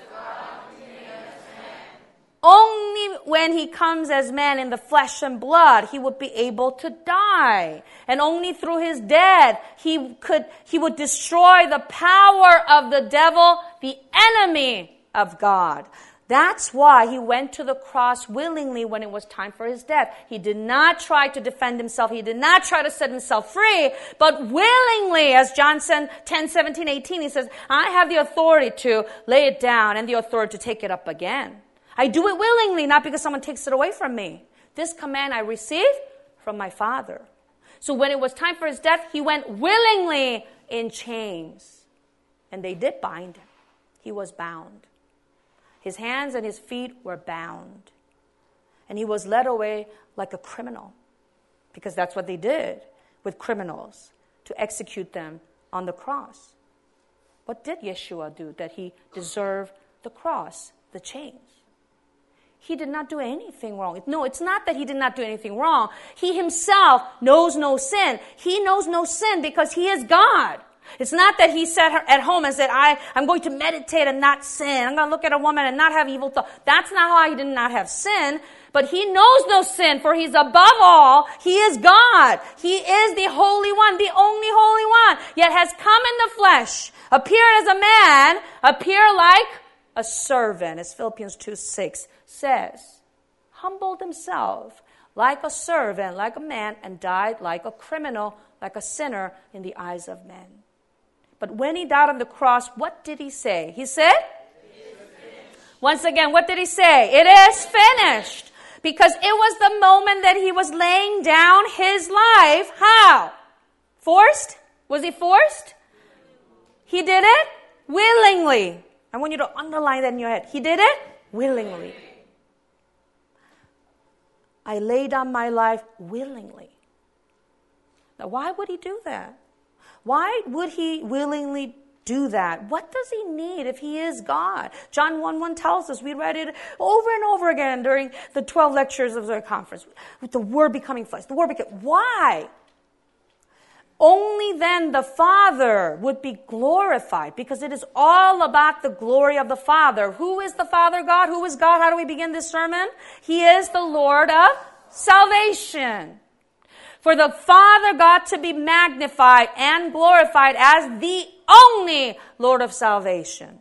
only when he comes as man in the flesh and blood, he would be able to die. And only through his death, he would destroy the power of the devil, the enemy of God. That's why he went to the cross willingly when it was time for his death. He did not try to defend himself. He did not try to set himself free, but willingly, as John 10:17-18, he says, I have the authority to lay it down and the authority to take it up again. I do it willingly, not because someone takes it away from me. This command I received from my Father. So when it was time for his death, he went willingly in chains. And they did bind him. He was bound. His hands and his feet were bound. And he was led away like a criminal. Because that's what they did with criminals, to execute them on the cross. What did Yeshua do that he deserved the cross, the chains? He did not do anything wrong. No, it's not that he did not do anything wrong. He himself knows no sin. He knows no sin because he is God. It's not that he sat at home and said, I'm going to meditate and not sin. I'm going to look at a woman and not have evil thoughts. That's not how he did not have sin. But he knows no sin, for he's above all. He is God. He is the Holy One, the only Holy One, yet has come in the flesh, appeared as a man, appeared like a servant, as Philippians 2:6 says. Humbled himself like a servant, like a man, and died like a criminal, like a sinner in the eyes of men. But when he died on the cross, what did he say? He said, once again, what did he say? It is finished. Because it was the moment that he was laying down his life. How? Forced? Was he forced? He did it willingly. I want you to underline that in your head. He did it willingly. I laid down my life willingly. Now, why would he do that? Why would he willingly do that? What does he need if he is God? John 1:1 tells us, we read it over and over again during the 12 lectures of the conference, with the Word becoming flesh. Why? Only then the Father would be glorified, because it is all about the glory of the Father. Who is the Father God? Who is God? How do we begin this sermon? He is the Lord of salvation. For the Father God to be magnified and glorified as the only Lord of salvation.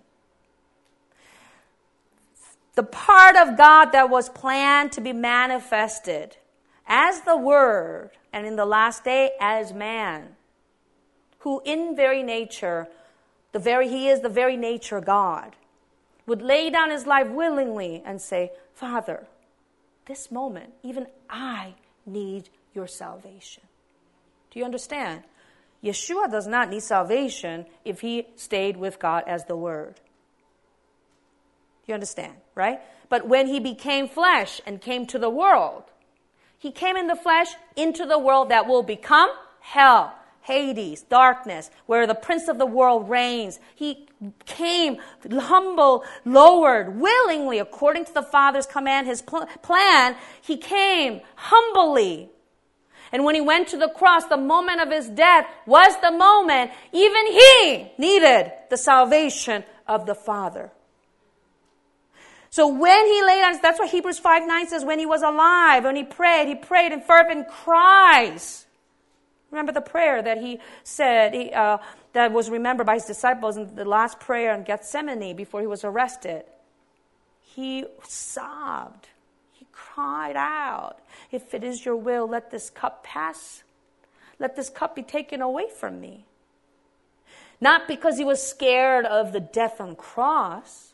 The part of God that was planned to be manifested as the Word, and in the last day as man, who in very nature, he is the very nature God, would lay down his life willingly and say, Father, this moment, even I need your salvation. Do you understand? Yeshua does not need salvation if he stayed with God as the Word. You understand, right? But when he became flesh and came to the world, he came in the flesh into the world that will become hell, Hades, darkness, where the prince of the world reigns. He came humble, lowered, willingly, according to the Father's command, his plan. He came humbly. And when he went to the cross, the moment of his death was the moment even he needed the salvation of the Father. So when he laid on, that's what Hebrews 5:9 says, when he was alive, when he prayed in fervent cries. Remember the prayer that he said, that was remembered by his disciples in the last prayer in Gethsemane before he was arrested. He sobbed. He cried out, if it is your will, let this cup pass. Let this cup be taken away from me. Not because he was scared of the death on the cross,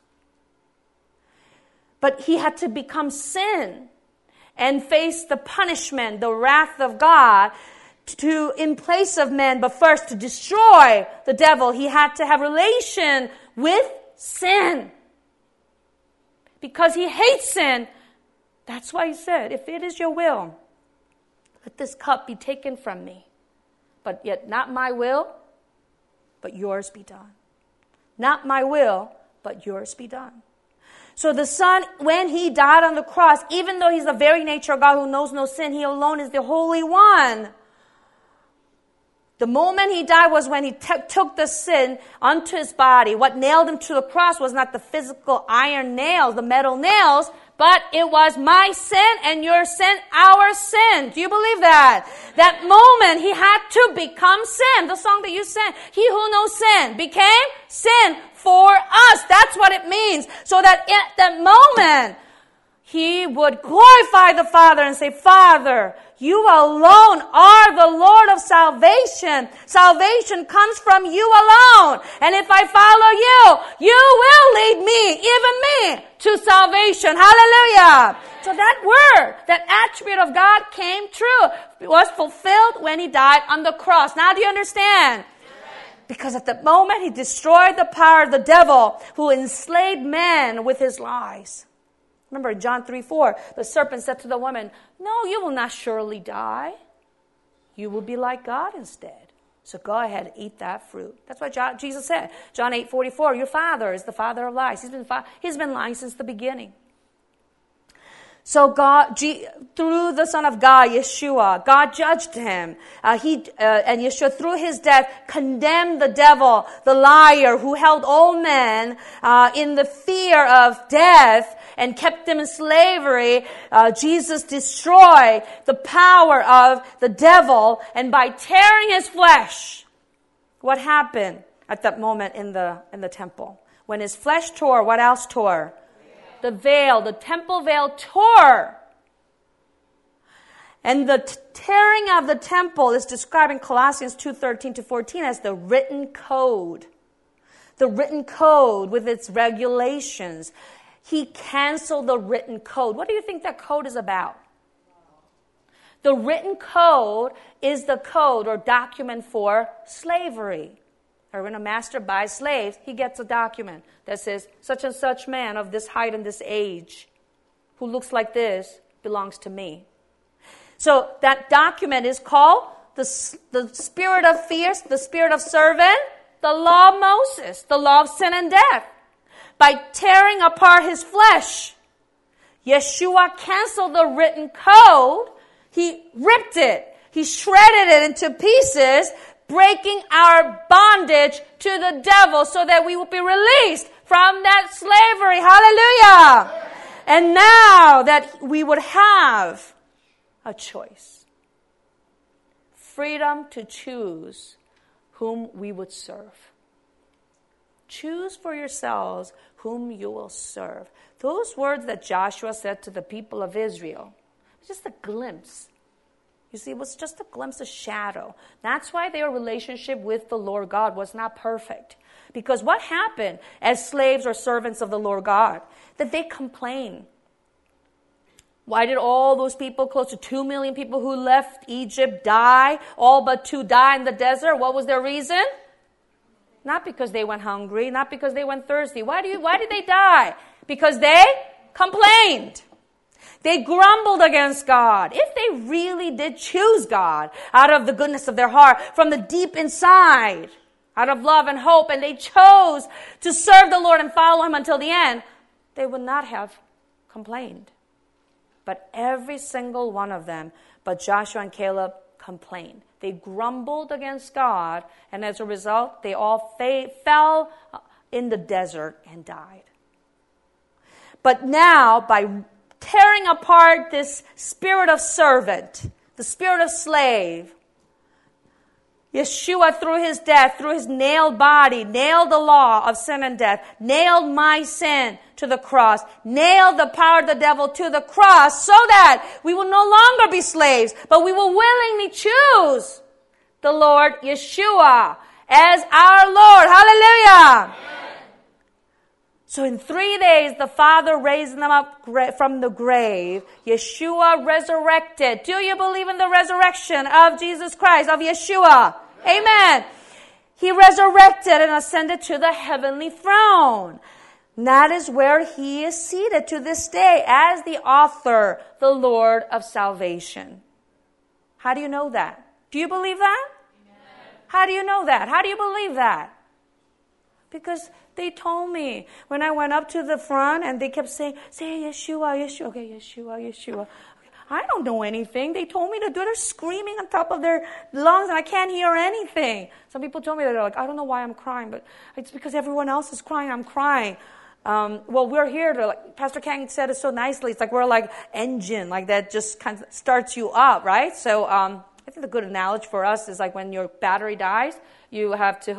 but he had to become sin and face the punishment, the wrath of God in place of man, but first to destroy the devil, he had to have relation with sin. Because he hates sin, that's why he said, if it is your will, let this cup be taken from me. But yet not my will, but yours be done. Not my will, but yours be done. So the Son, when he died on the cross, even though he's the very nature of God who knows no sin, he alone is the Holy One. The moment he died was when he took the sin onto his body. What nailed him to the cross was not the physical iron nails, the metal nails, but it was my sin and your sin, our sin. Do you believe that? That moment he had to become sin. The song that you sang, he who knows sin became sin for us. That's what it means. So that at that moment, he would glorify the Father and say, Father, you alone are the Lord of salvation. Salvation comes from you alone. And if I follow you, you will lead me, even me, to salvation. Hallelujah. So that word, that attribute of God came true. It was fulfilled when he died on the cross. Now do you understand? Because at the moment he destroyed the power of the devil who enslaved man with his lies. Remember John 3:4, the serpent said to the woman, no, you will not surely die. You will be like God instead. So go ahead and eat that fruit. That's what Jesus said. John 8:44, your father is the father of lies. He's been lying since the beginning. So God, through the Son of God, Yeshua, God judged him. And Yeshua, through his death, condemned the devil, the liar, who held all men in the fear of death and kept them in slavery. Jesus destroyed the power of the devil, and by tearing his flesh, what happened at that moment in the temple? When his flesh tore, what else tore? The veil, the temple veil tore. And the tearing of the temple is described in Colossians 2:13-14 as the written code. The written code with its regulations. He canceled the written code. What do you think that code is about? The written code is the code or document for slavery. Or when a master buys slaves, he gets a document that says, such and such man of this height and this age, who looks like this, belongs to me. So that document is called the spirit of fear, the spirit of servant, the law of Moses, the law of sin and death. By tearing apart his flesh, Yeshua canceled the written code. He ripped it. He shredded it into pieces, breaking our bondage to the devil so that we will be released from that slavery. Hallelujah. And now that we would have a choice. Freedom to choose whom we would serve. Choose for yourselves whom you will serve. Those words that Joshua said to the people of Israel, just a glimpse. You see, it was just a glimpse, a shadow. That's why their relationship with the Lord God was not perfect. Because what happened as slaves or servants of the Lord God? That they complained. Why did all those people, close to 2 million people who left Egypt, die? All but 2 die in the desert. What was their reason? Not because they went hungry, not because they went thirsty. Why did they die? Because they complained. They grumbled against God. If they really did choose God out of the goodness of their heart, from the deep inside, out of love and hope, and they chose to serve the Lord and follow him until the end, they would not have complained. But every single one of them, but Joshua and Caleb, complained. They grumbled against God, and as a result, they all fell in the desert and died. But now, by tearing apart this spirit of servant, the spirit of slave, Yeshua, through his death, through his nailed body, nailed the law of sin and death, nailed my sin to the cross, nailed the power of the devil to the cross, so that we will no longer be slaves, but we will willingly choose the Lord Yeshua as our Lord. Hallelujah! Amen. So in 3 days, the Father raised them up from the grave. Yeshua resurrected. Do you believe in the resurrection of Jesus Christ, of Yeshua? Amen. He resurrected and ascended to the heavenly throne. And that is where he is seated to this day as the author, the Lord of salvation. How do you know that? Do you believe that? Amen. How do you know that? How do you believe that? Because they told me when I went up to the front and they kept saying, say Yeshua, Yeshua. Okay, Yeshua, Yeshua. I don't know anything. They told me to do it. They're screaming on top of their lungs and I can't hear anything. Some people told me that they're like, I don't know why I'm crying, but it's because everyone else is crying. I'm crying. Well, we're here to, like Pastor Kang said it so nicely. It's like we're like engine, like that just kind of starts you up, right? So I think the good analogy for us is like when your battery dies, you have to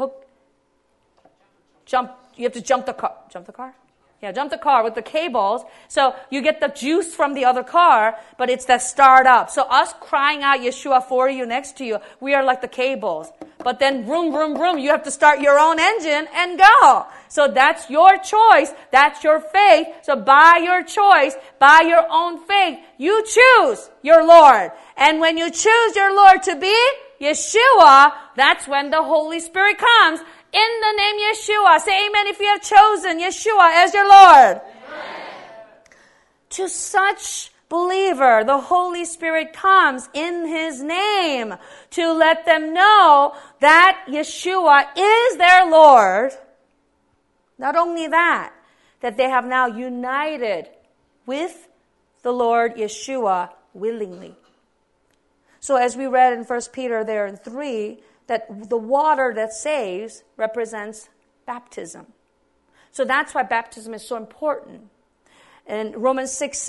you have to jump the car. Jump the car? Yeah, jump the car with the cables. So you get the juice from the other car, but it's that start up. So us crying out Yeshua for you, next to you, we are like the cables. But then vroom, vroom, vroom, you have to start your own engine and go. So that's your choice. That's your faith. So by your choice, by your own faith, you choose your Lord. And when you choose your Lord to be Yeshua, that's when the Holy Spirit comes. In the name Yeshua. Say amen if you have chosen Yeshua as your Lord. Amen. To such believer, the Holy Spirit comes in his name to let them know that Yeshua is their Lord. Not only that they have now united with the Lord Yeshua willingly. So as we read in 1 Peter there in 3, that the water that saves represents baptism. So that's why baptism is so important. And Romans 6,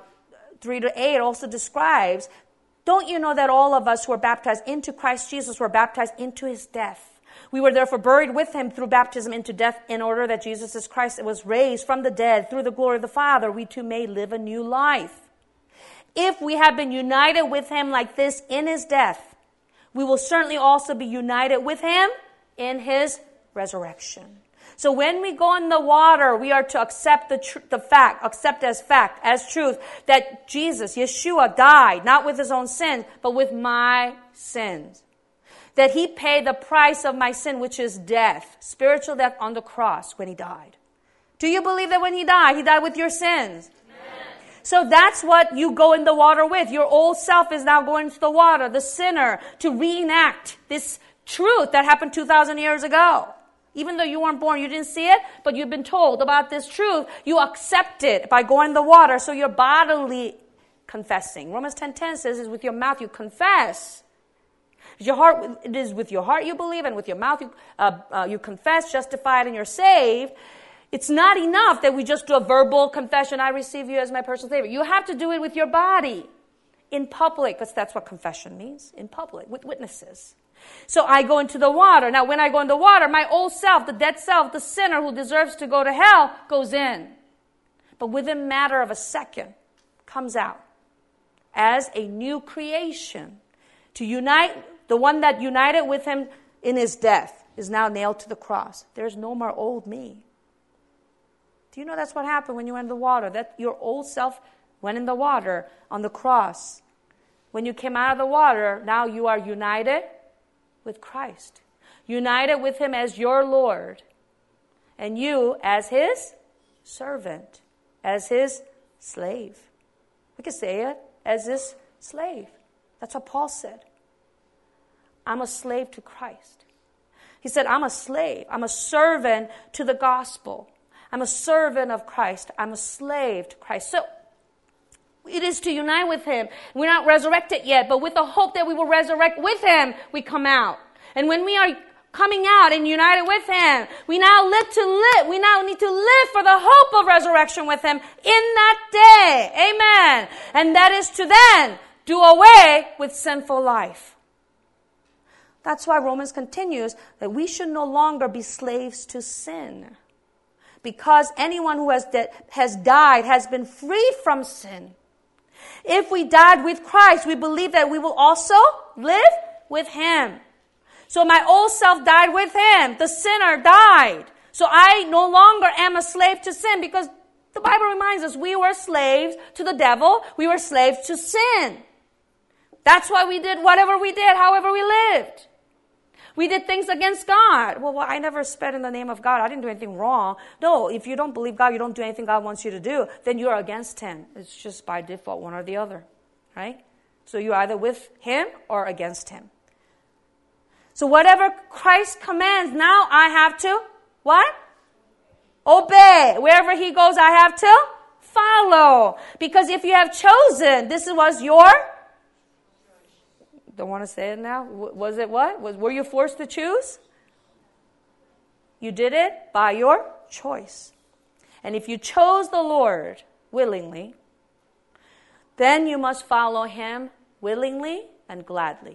3-8 also describes, don't you know that all of us who are baptized into Christ Jesus were baptized into his death? We were therefore buried with him through baptism into death, in order that Jesus Christ was raised from the dead through the glory of the Father, we too may live a new life. If we have been united with him like this in his death, we will certainly also be united with him in his resurrection. So when we go in the water, we are to accept accept as fact, as truth, that Jesus, Yeshua, died, not with his own sins, but with my sins. That he paid the price of my sin, which is death, spiritual death on the cross when he died. Do you believe that when he died with your sins? So that's what you go in the water with. Your old self is now going into the water, the sinner, to reenact this truth that happened 2,000 years ago. Even though you weren't born, you didn't see it, but you've been told about this truth. You accept it by going in the water, so you're bodily confessing. Romans 10:10 says, "Is with your mouth you confess." It is with your heart you believe, and with your mouth you confess, justified, and you're saved. It's not enough that we just do a verbal confession, I receive you as my personal Savior. You have to do it with your body, in public, because that's what confession means, in public, with witnesses. So I go into the water. Now, when I go in the water, my old self, the dead self, the sinner who deserves to go to hell, goes in. But within a matter of a second, comes out as a new creation. To unite, the one that united with him in his death is now nailed to the cross. There's no more old me. Do you know that's what happened when you went in the water? That your old self went in the water on the cross. When you came out of the water, now you are united with Christ. United with him as your Lord. And you as his servant. As his slave. We could say it as his slave. That's what Paul said. I'm a slave to Christ. He said, I'm a slave. I'm a servant to the gospel. I'm a servant of Christ. I'm a slave to Christ. So, It is to unite with him. We're not resurrected yet, but with the hope that we will resurrect with him, we come out. And when we are coming out and united with him, we now we now need to live for the hope of resurrection with him in that day. Amen. And that is to then do away with sinful life. That's why Romans continues that we should no longer be slaves to sin. Because anyone who has died has been freed from sin. If we died with Christ, we believe that we will also live with him. So my old self died with him. The sinner died. So I no longer am a slave to sin, because the Bible reminds us we were slaves to the devil. We were slaves to sin. That's why we did whatever we did, however we lived. We did things against God. Well, I never sped in the name of God. I didn't do anything wrong. No, if you don't believe God, you don't do anything God wants you to do, then you're against him. It's just by default, one or the other, right? So you're either with him or against him. So whatever Christ commands, now I have to, what? Obey. Wherever he goes, I have to follow. Because if you have chosen, this was your... Don't want to say it now. Was it what? Were you forced to choose? You did it by your choice. And if you chose the Lord willingly, then you must follow him willingly and gladly.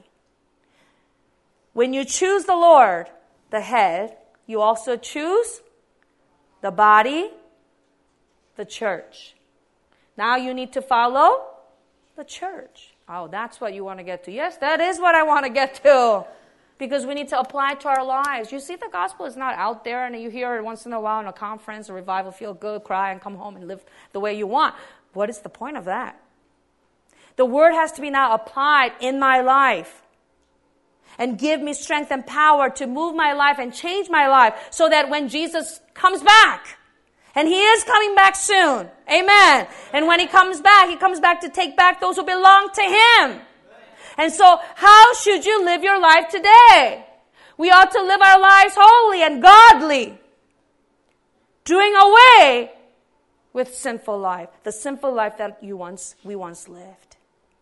When you choose the Lord, the head, you also choose the body, the church. Now you need to follow the church. Oh, that's what you want to get to. Yes, that is what I want to get to. Because we need to apply it to our lives. You see, the gospel is not out there and you hear it once in a while in a conference, a revival, feel good, cry, and come home and live the way you want. What is the point of that? The word has to be now applied in my life and give me strength and power to move my life and change my life so that when Jesus comes back, and he is coming back soon. Amen. And when he comes back to take back those who belong to him. And so, how should you live your life today? We ought to live our lives holy and godly. Doing away with sinful life. The sinful life that we once lived.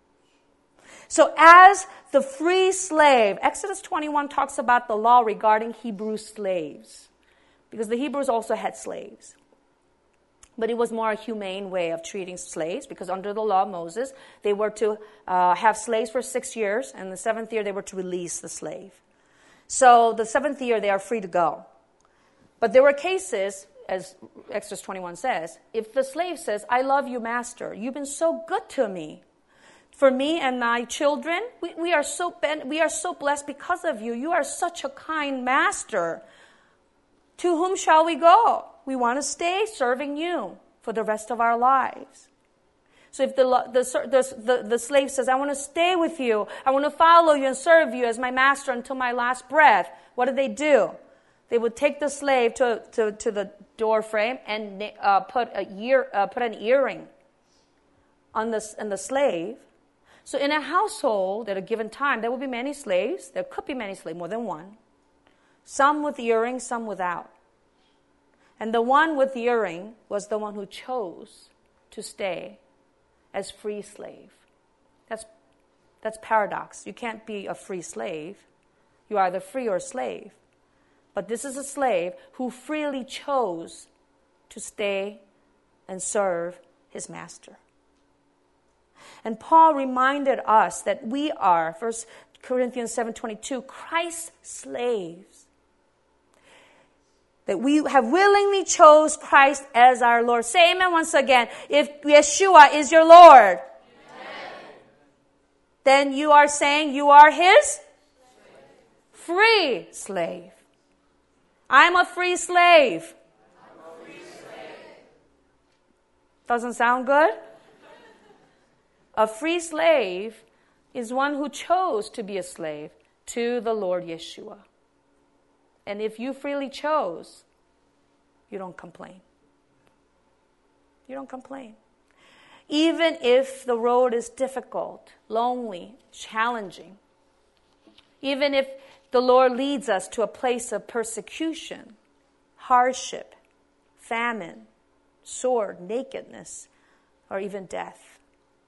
So as the free slave, Exodus 21 talks about the law regarding Hebrew slaves. Because the Hebrews also had slaves. But it was more a humane way of treating slaves, because under the law of Moses, they were to have slaves for 6 years, and the 7th year they were to release the slave. So the 7th year they are free to go. But there were cases, as Exodus 21 says, if the slave says, I love you, master, you've been so good to me. For me and my children, we are so blessed because of you. You are such a kind master. To whom shall we go? We want to stay serving you for the rest of our lives. So if the slave says, I want to stay with you, I want to follow you and serve you as my master until my last breath, what do? They would take the slave to the door frame and put an earring on the slave. So in a household at a given time, there will be many slaves. There could be many slaves, more than one. Some with earrings, some without. And the one with the earring was the one who chose to stay as free slave. That's paradox. You can't be a free slave. You're either free or slave. But this is a slave who freely chose to stay and serve his master. And Paul reminded us that we are, 1 Corinthians 7:22, Christ's slaves. That we have willingly chose Christ as our Lord. Say amen once again. If Yeshua is your Lord, amen, then you are saying you are his free slave. I'm a free slave. Doesn't sound good? A free slave is one who chose to be a slave to the Lord Yeshua. And if you freely chose, you don't complain. You don't complain. Even if the road is difficult, lonely, challenging, even if the Lord leads us to a place of persecution, hardship, famine, sword, nakedness, or even death,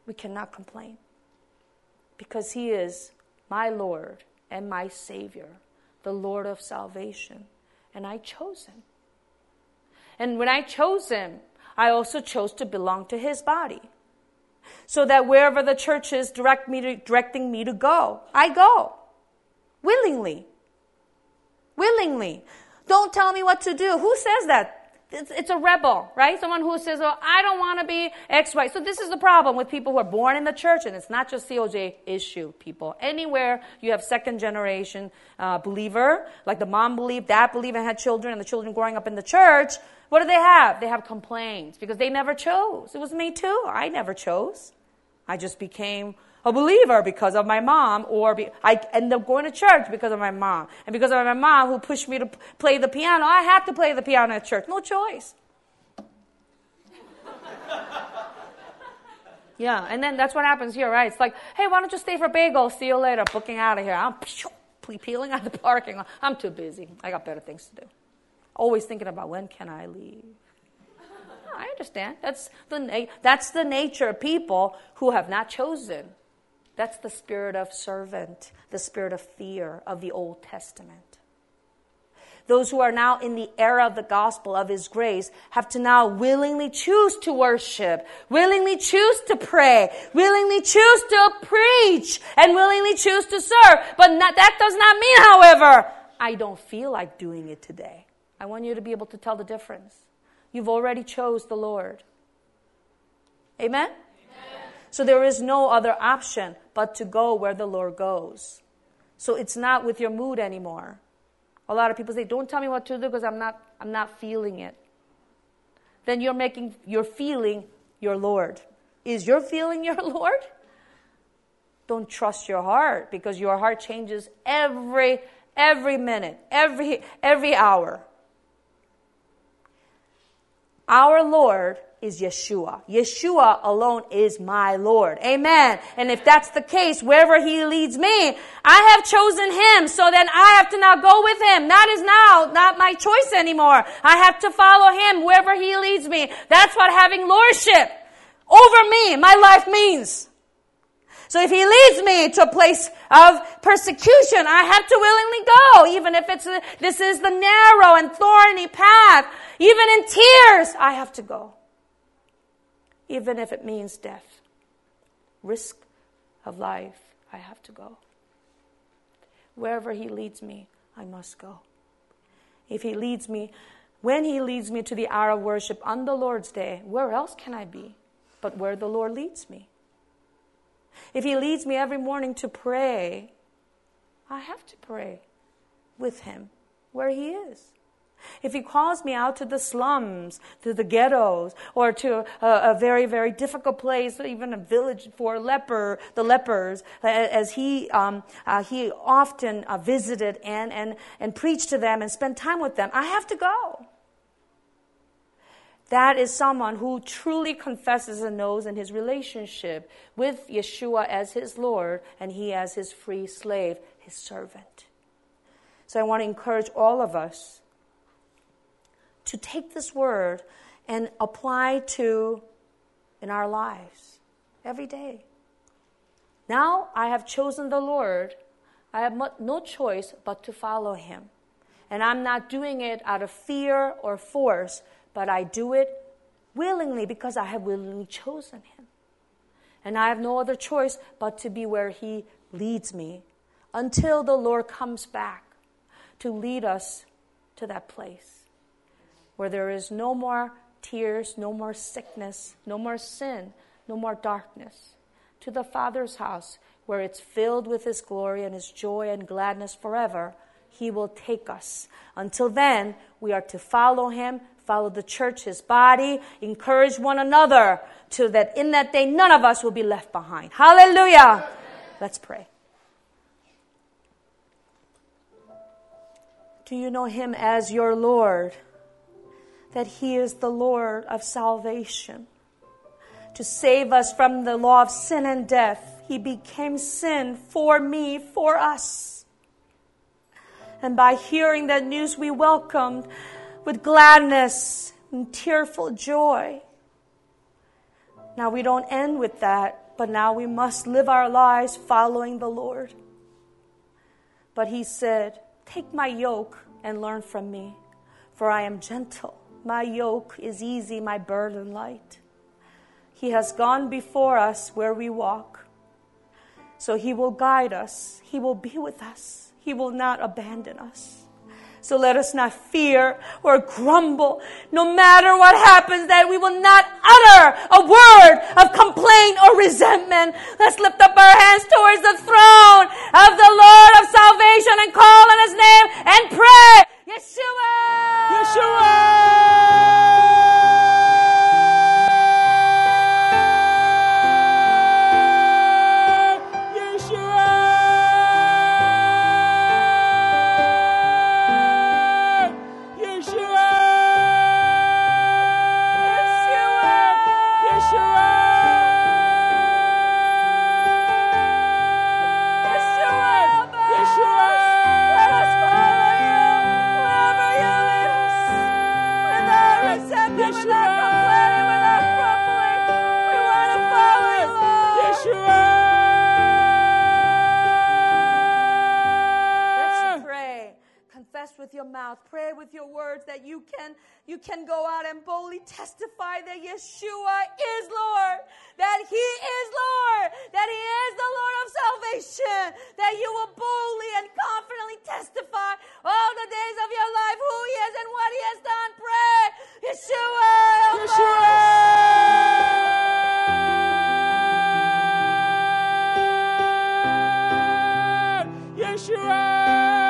We cannot complain. Because he is my Lord and my Savior, the Lord of salvation. And I chose him. And when I chose him, I also chose to belong to his body. So that wherever the church is directing me to go, I go. Willingly. Willingly. Don't tell me what to do. Who says that? It's a rebel, right? Someone who says, oh, I don't want to be X, Y. So this is the problem with people who are born in the church, and it's not just COJ issue, people. Anywhere you have second generation believer, like the mom believed, dad believed and had children, and the children growing up in the church, what do they have? They have complaints because they never chose. It was me too. I never chose. I just became a believer because of my mom, I ended up going to church because of my mom. And because of my mom who pushed me to play the piano, I had to play the piano at church. No choice. Yeah, and then that's what happens here, right? It's like, hey, why don't you stay for bagel? See you later. Booking out of here. I'm peeling out the parking lot. I'm too busy. I got better things to do. Always thinking about when can I leave. I understand. That's the nature of people who have not chosen. That's the spirit of servant, the spirit of fear of the Old Testament. Those who are now in the era of the gospel of his grace have to now willingly choose to worship, willingly choose to pray, willingly choose to preach, and willingly choose to serve. But that does not mean, however, I don't feel like doing it today. I want you to be able to tell the difference. You've already chose the Lord. Amen? So there is no other option but to go where the Lord goes. So it's not with your mood anymore. A lot of people say, don't tell me what to do because I'm not feeling it. Then you're making your feeling your Lord. Is your feeling your Lord? Don't trust your heart because your heart changes every minute, every hour. Our Lord is Yeshua. Yeshua alone is my Lord. Amen. And if that's the case, wherever he leads me, I have chosen him. So then I have to now go with him. That is now not my choice anymore. I have to follow him wherever he leads me. That's what having lordship over me, my life means. So if he leads me to a place of persecution, I have to willingly go. Even if this is the narrow and thorny path, even in tears, I have to go. Even if it means death, risk of life, I have to go. Wherever he leads me, I must go. If he leads me, when he leads me to the hour of worship on the Lord's day, where else can I be but where the Lord leads me? If he leads me every morning to pray, I have to pray with him where he is. If he calls me out to the slums, to the ghettos, or to a very, very difficult place, even a village for the lepers, as he often visited and preached to them and spent time with them, I have to go. That is someone who truly confesses and knows in his relationship with Yeshua as his Lord and he as his free slave, his servant. So I want to encourage all of us to take this word and apply to in our lives every day. Now I have chosen the Lord. I have no choice but to follow him. And I'm not doing it out of fear or force, but I do it willingly because I have willingly chosen him. And I have no other choice but to be where he leads me until the Lord comes back to lead us to that place where there is no more tears, no more sickness, no more sin, no more darkness, to the Father's house where it's filled with his glory and his joy and gladness forever. He will take us. Until then, we are to follow him, follow the church, his body, encourage one another, so that in that day none of us will be left behind. Hallelujah! Let's pray. Do you know him as your Lord? That he is the Lord of salvation. To save us from the law of sin and death, he became sin for me, for us. And by hearing that news, we welcomed with gladness and tearful joy. Now we don't end with that. But now we must live our lives following the Lord. But he said, take my yoke and learn from me, for I am gentle. My yoke is easy, my burden light. He has gone before us where we walk. So he will guide us. He will be with us. He will not abandon us. So let us not fear or grumble, no matter what happens, that we will not utter a word of complaint or resentment. Let's lift up our hands towards the throne of the Lord of salvation and call on his name and pray. Yeshua! Yeshua! With your mouth, pray with your words, that you can go out and boldly testify that Yeshua is Lord, that he is Lord, that he is the Lord of salvation, that you will boldly and confidently testify all the days of your life who he is and what he has done. Pray, Yeshua, Yeshua, Yeshua.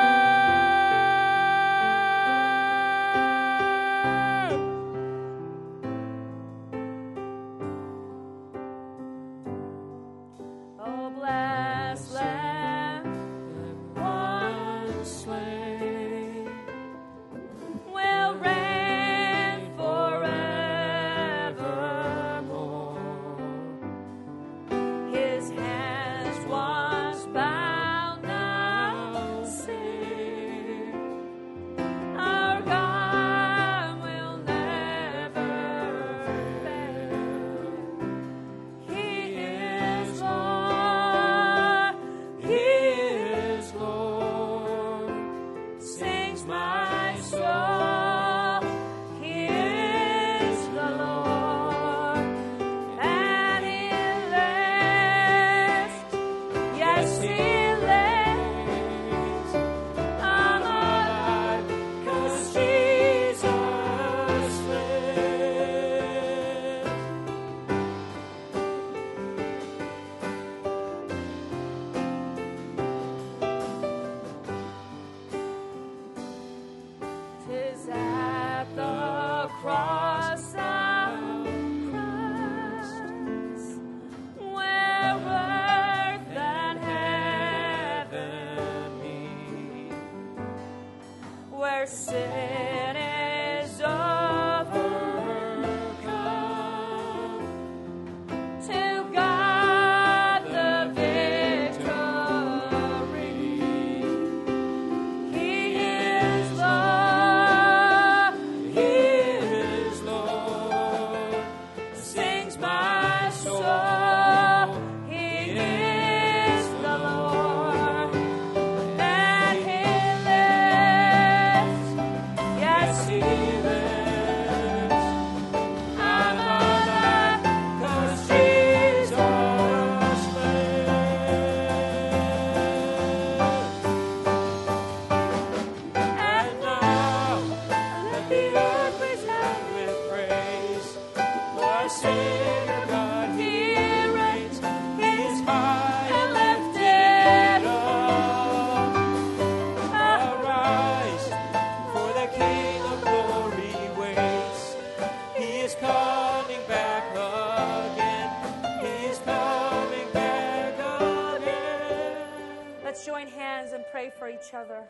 Other.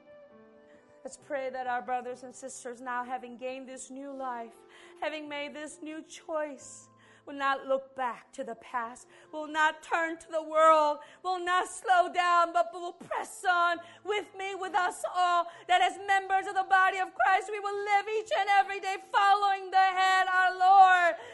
Let's pray that our brothers and sisters, now having gained this new life, having made this new choice, will not look back to the past, will not turn to the world, will not slow down, but will press on with me, with us all, that as members of the body of Christ, we will live each and every day following the head, our Lord,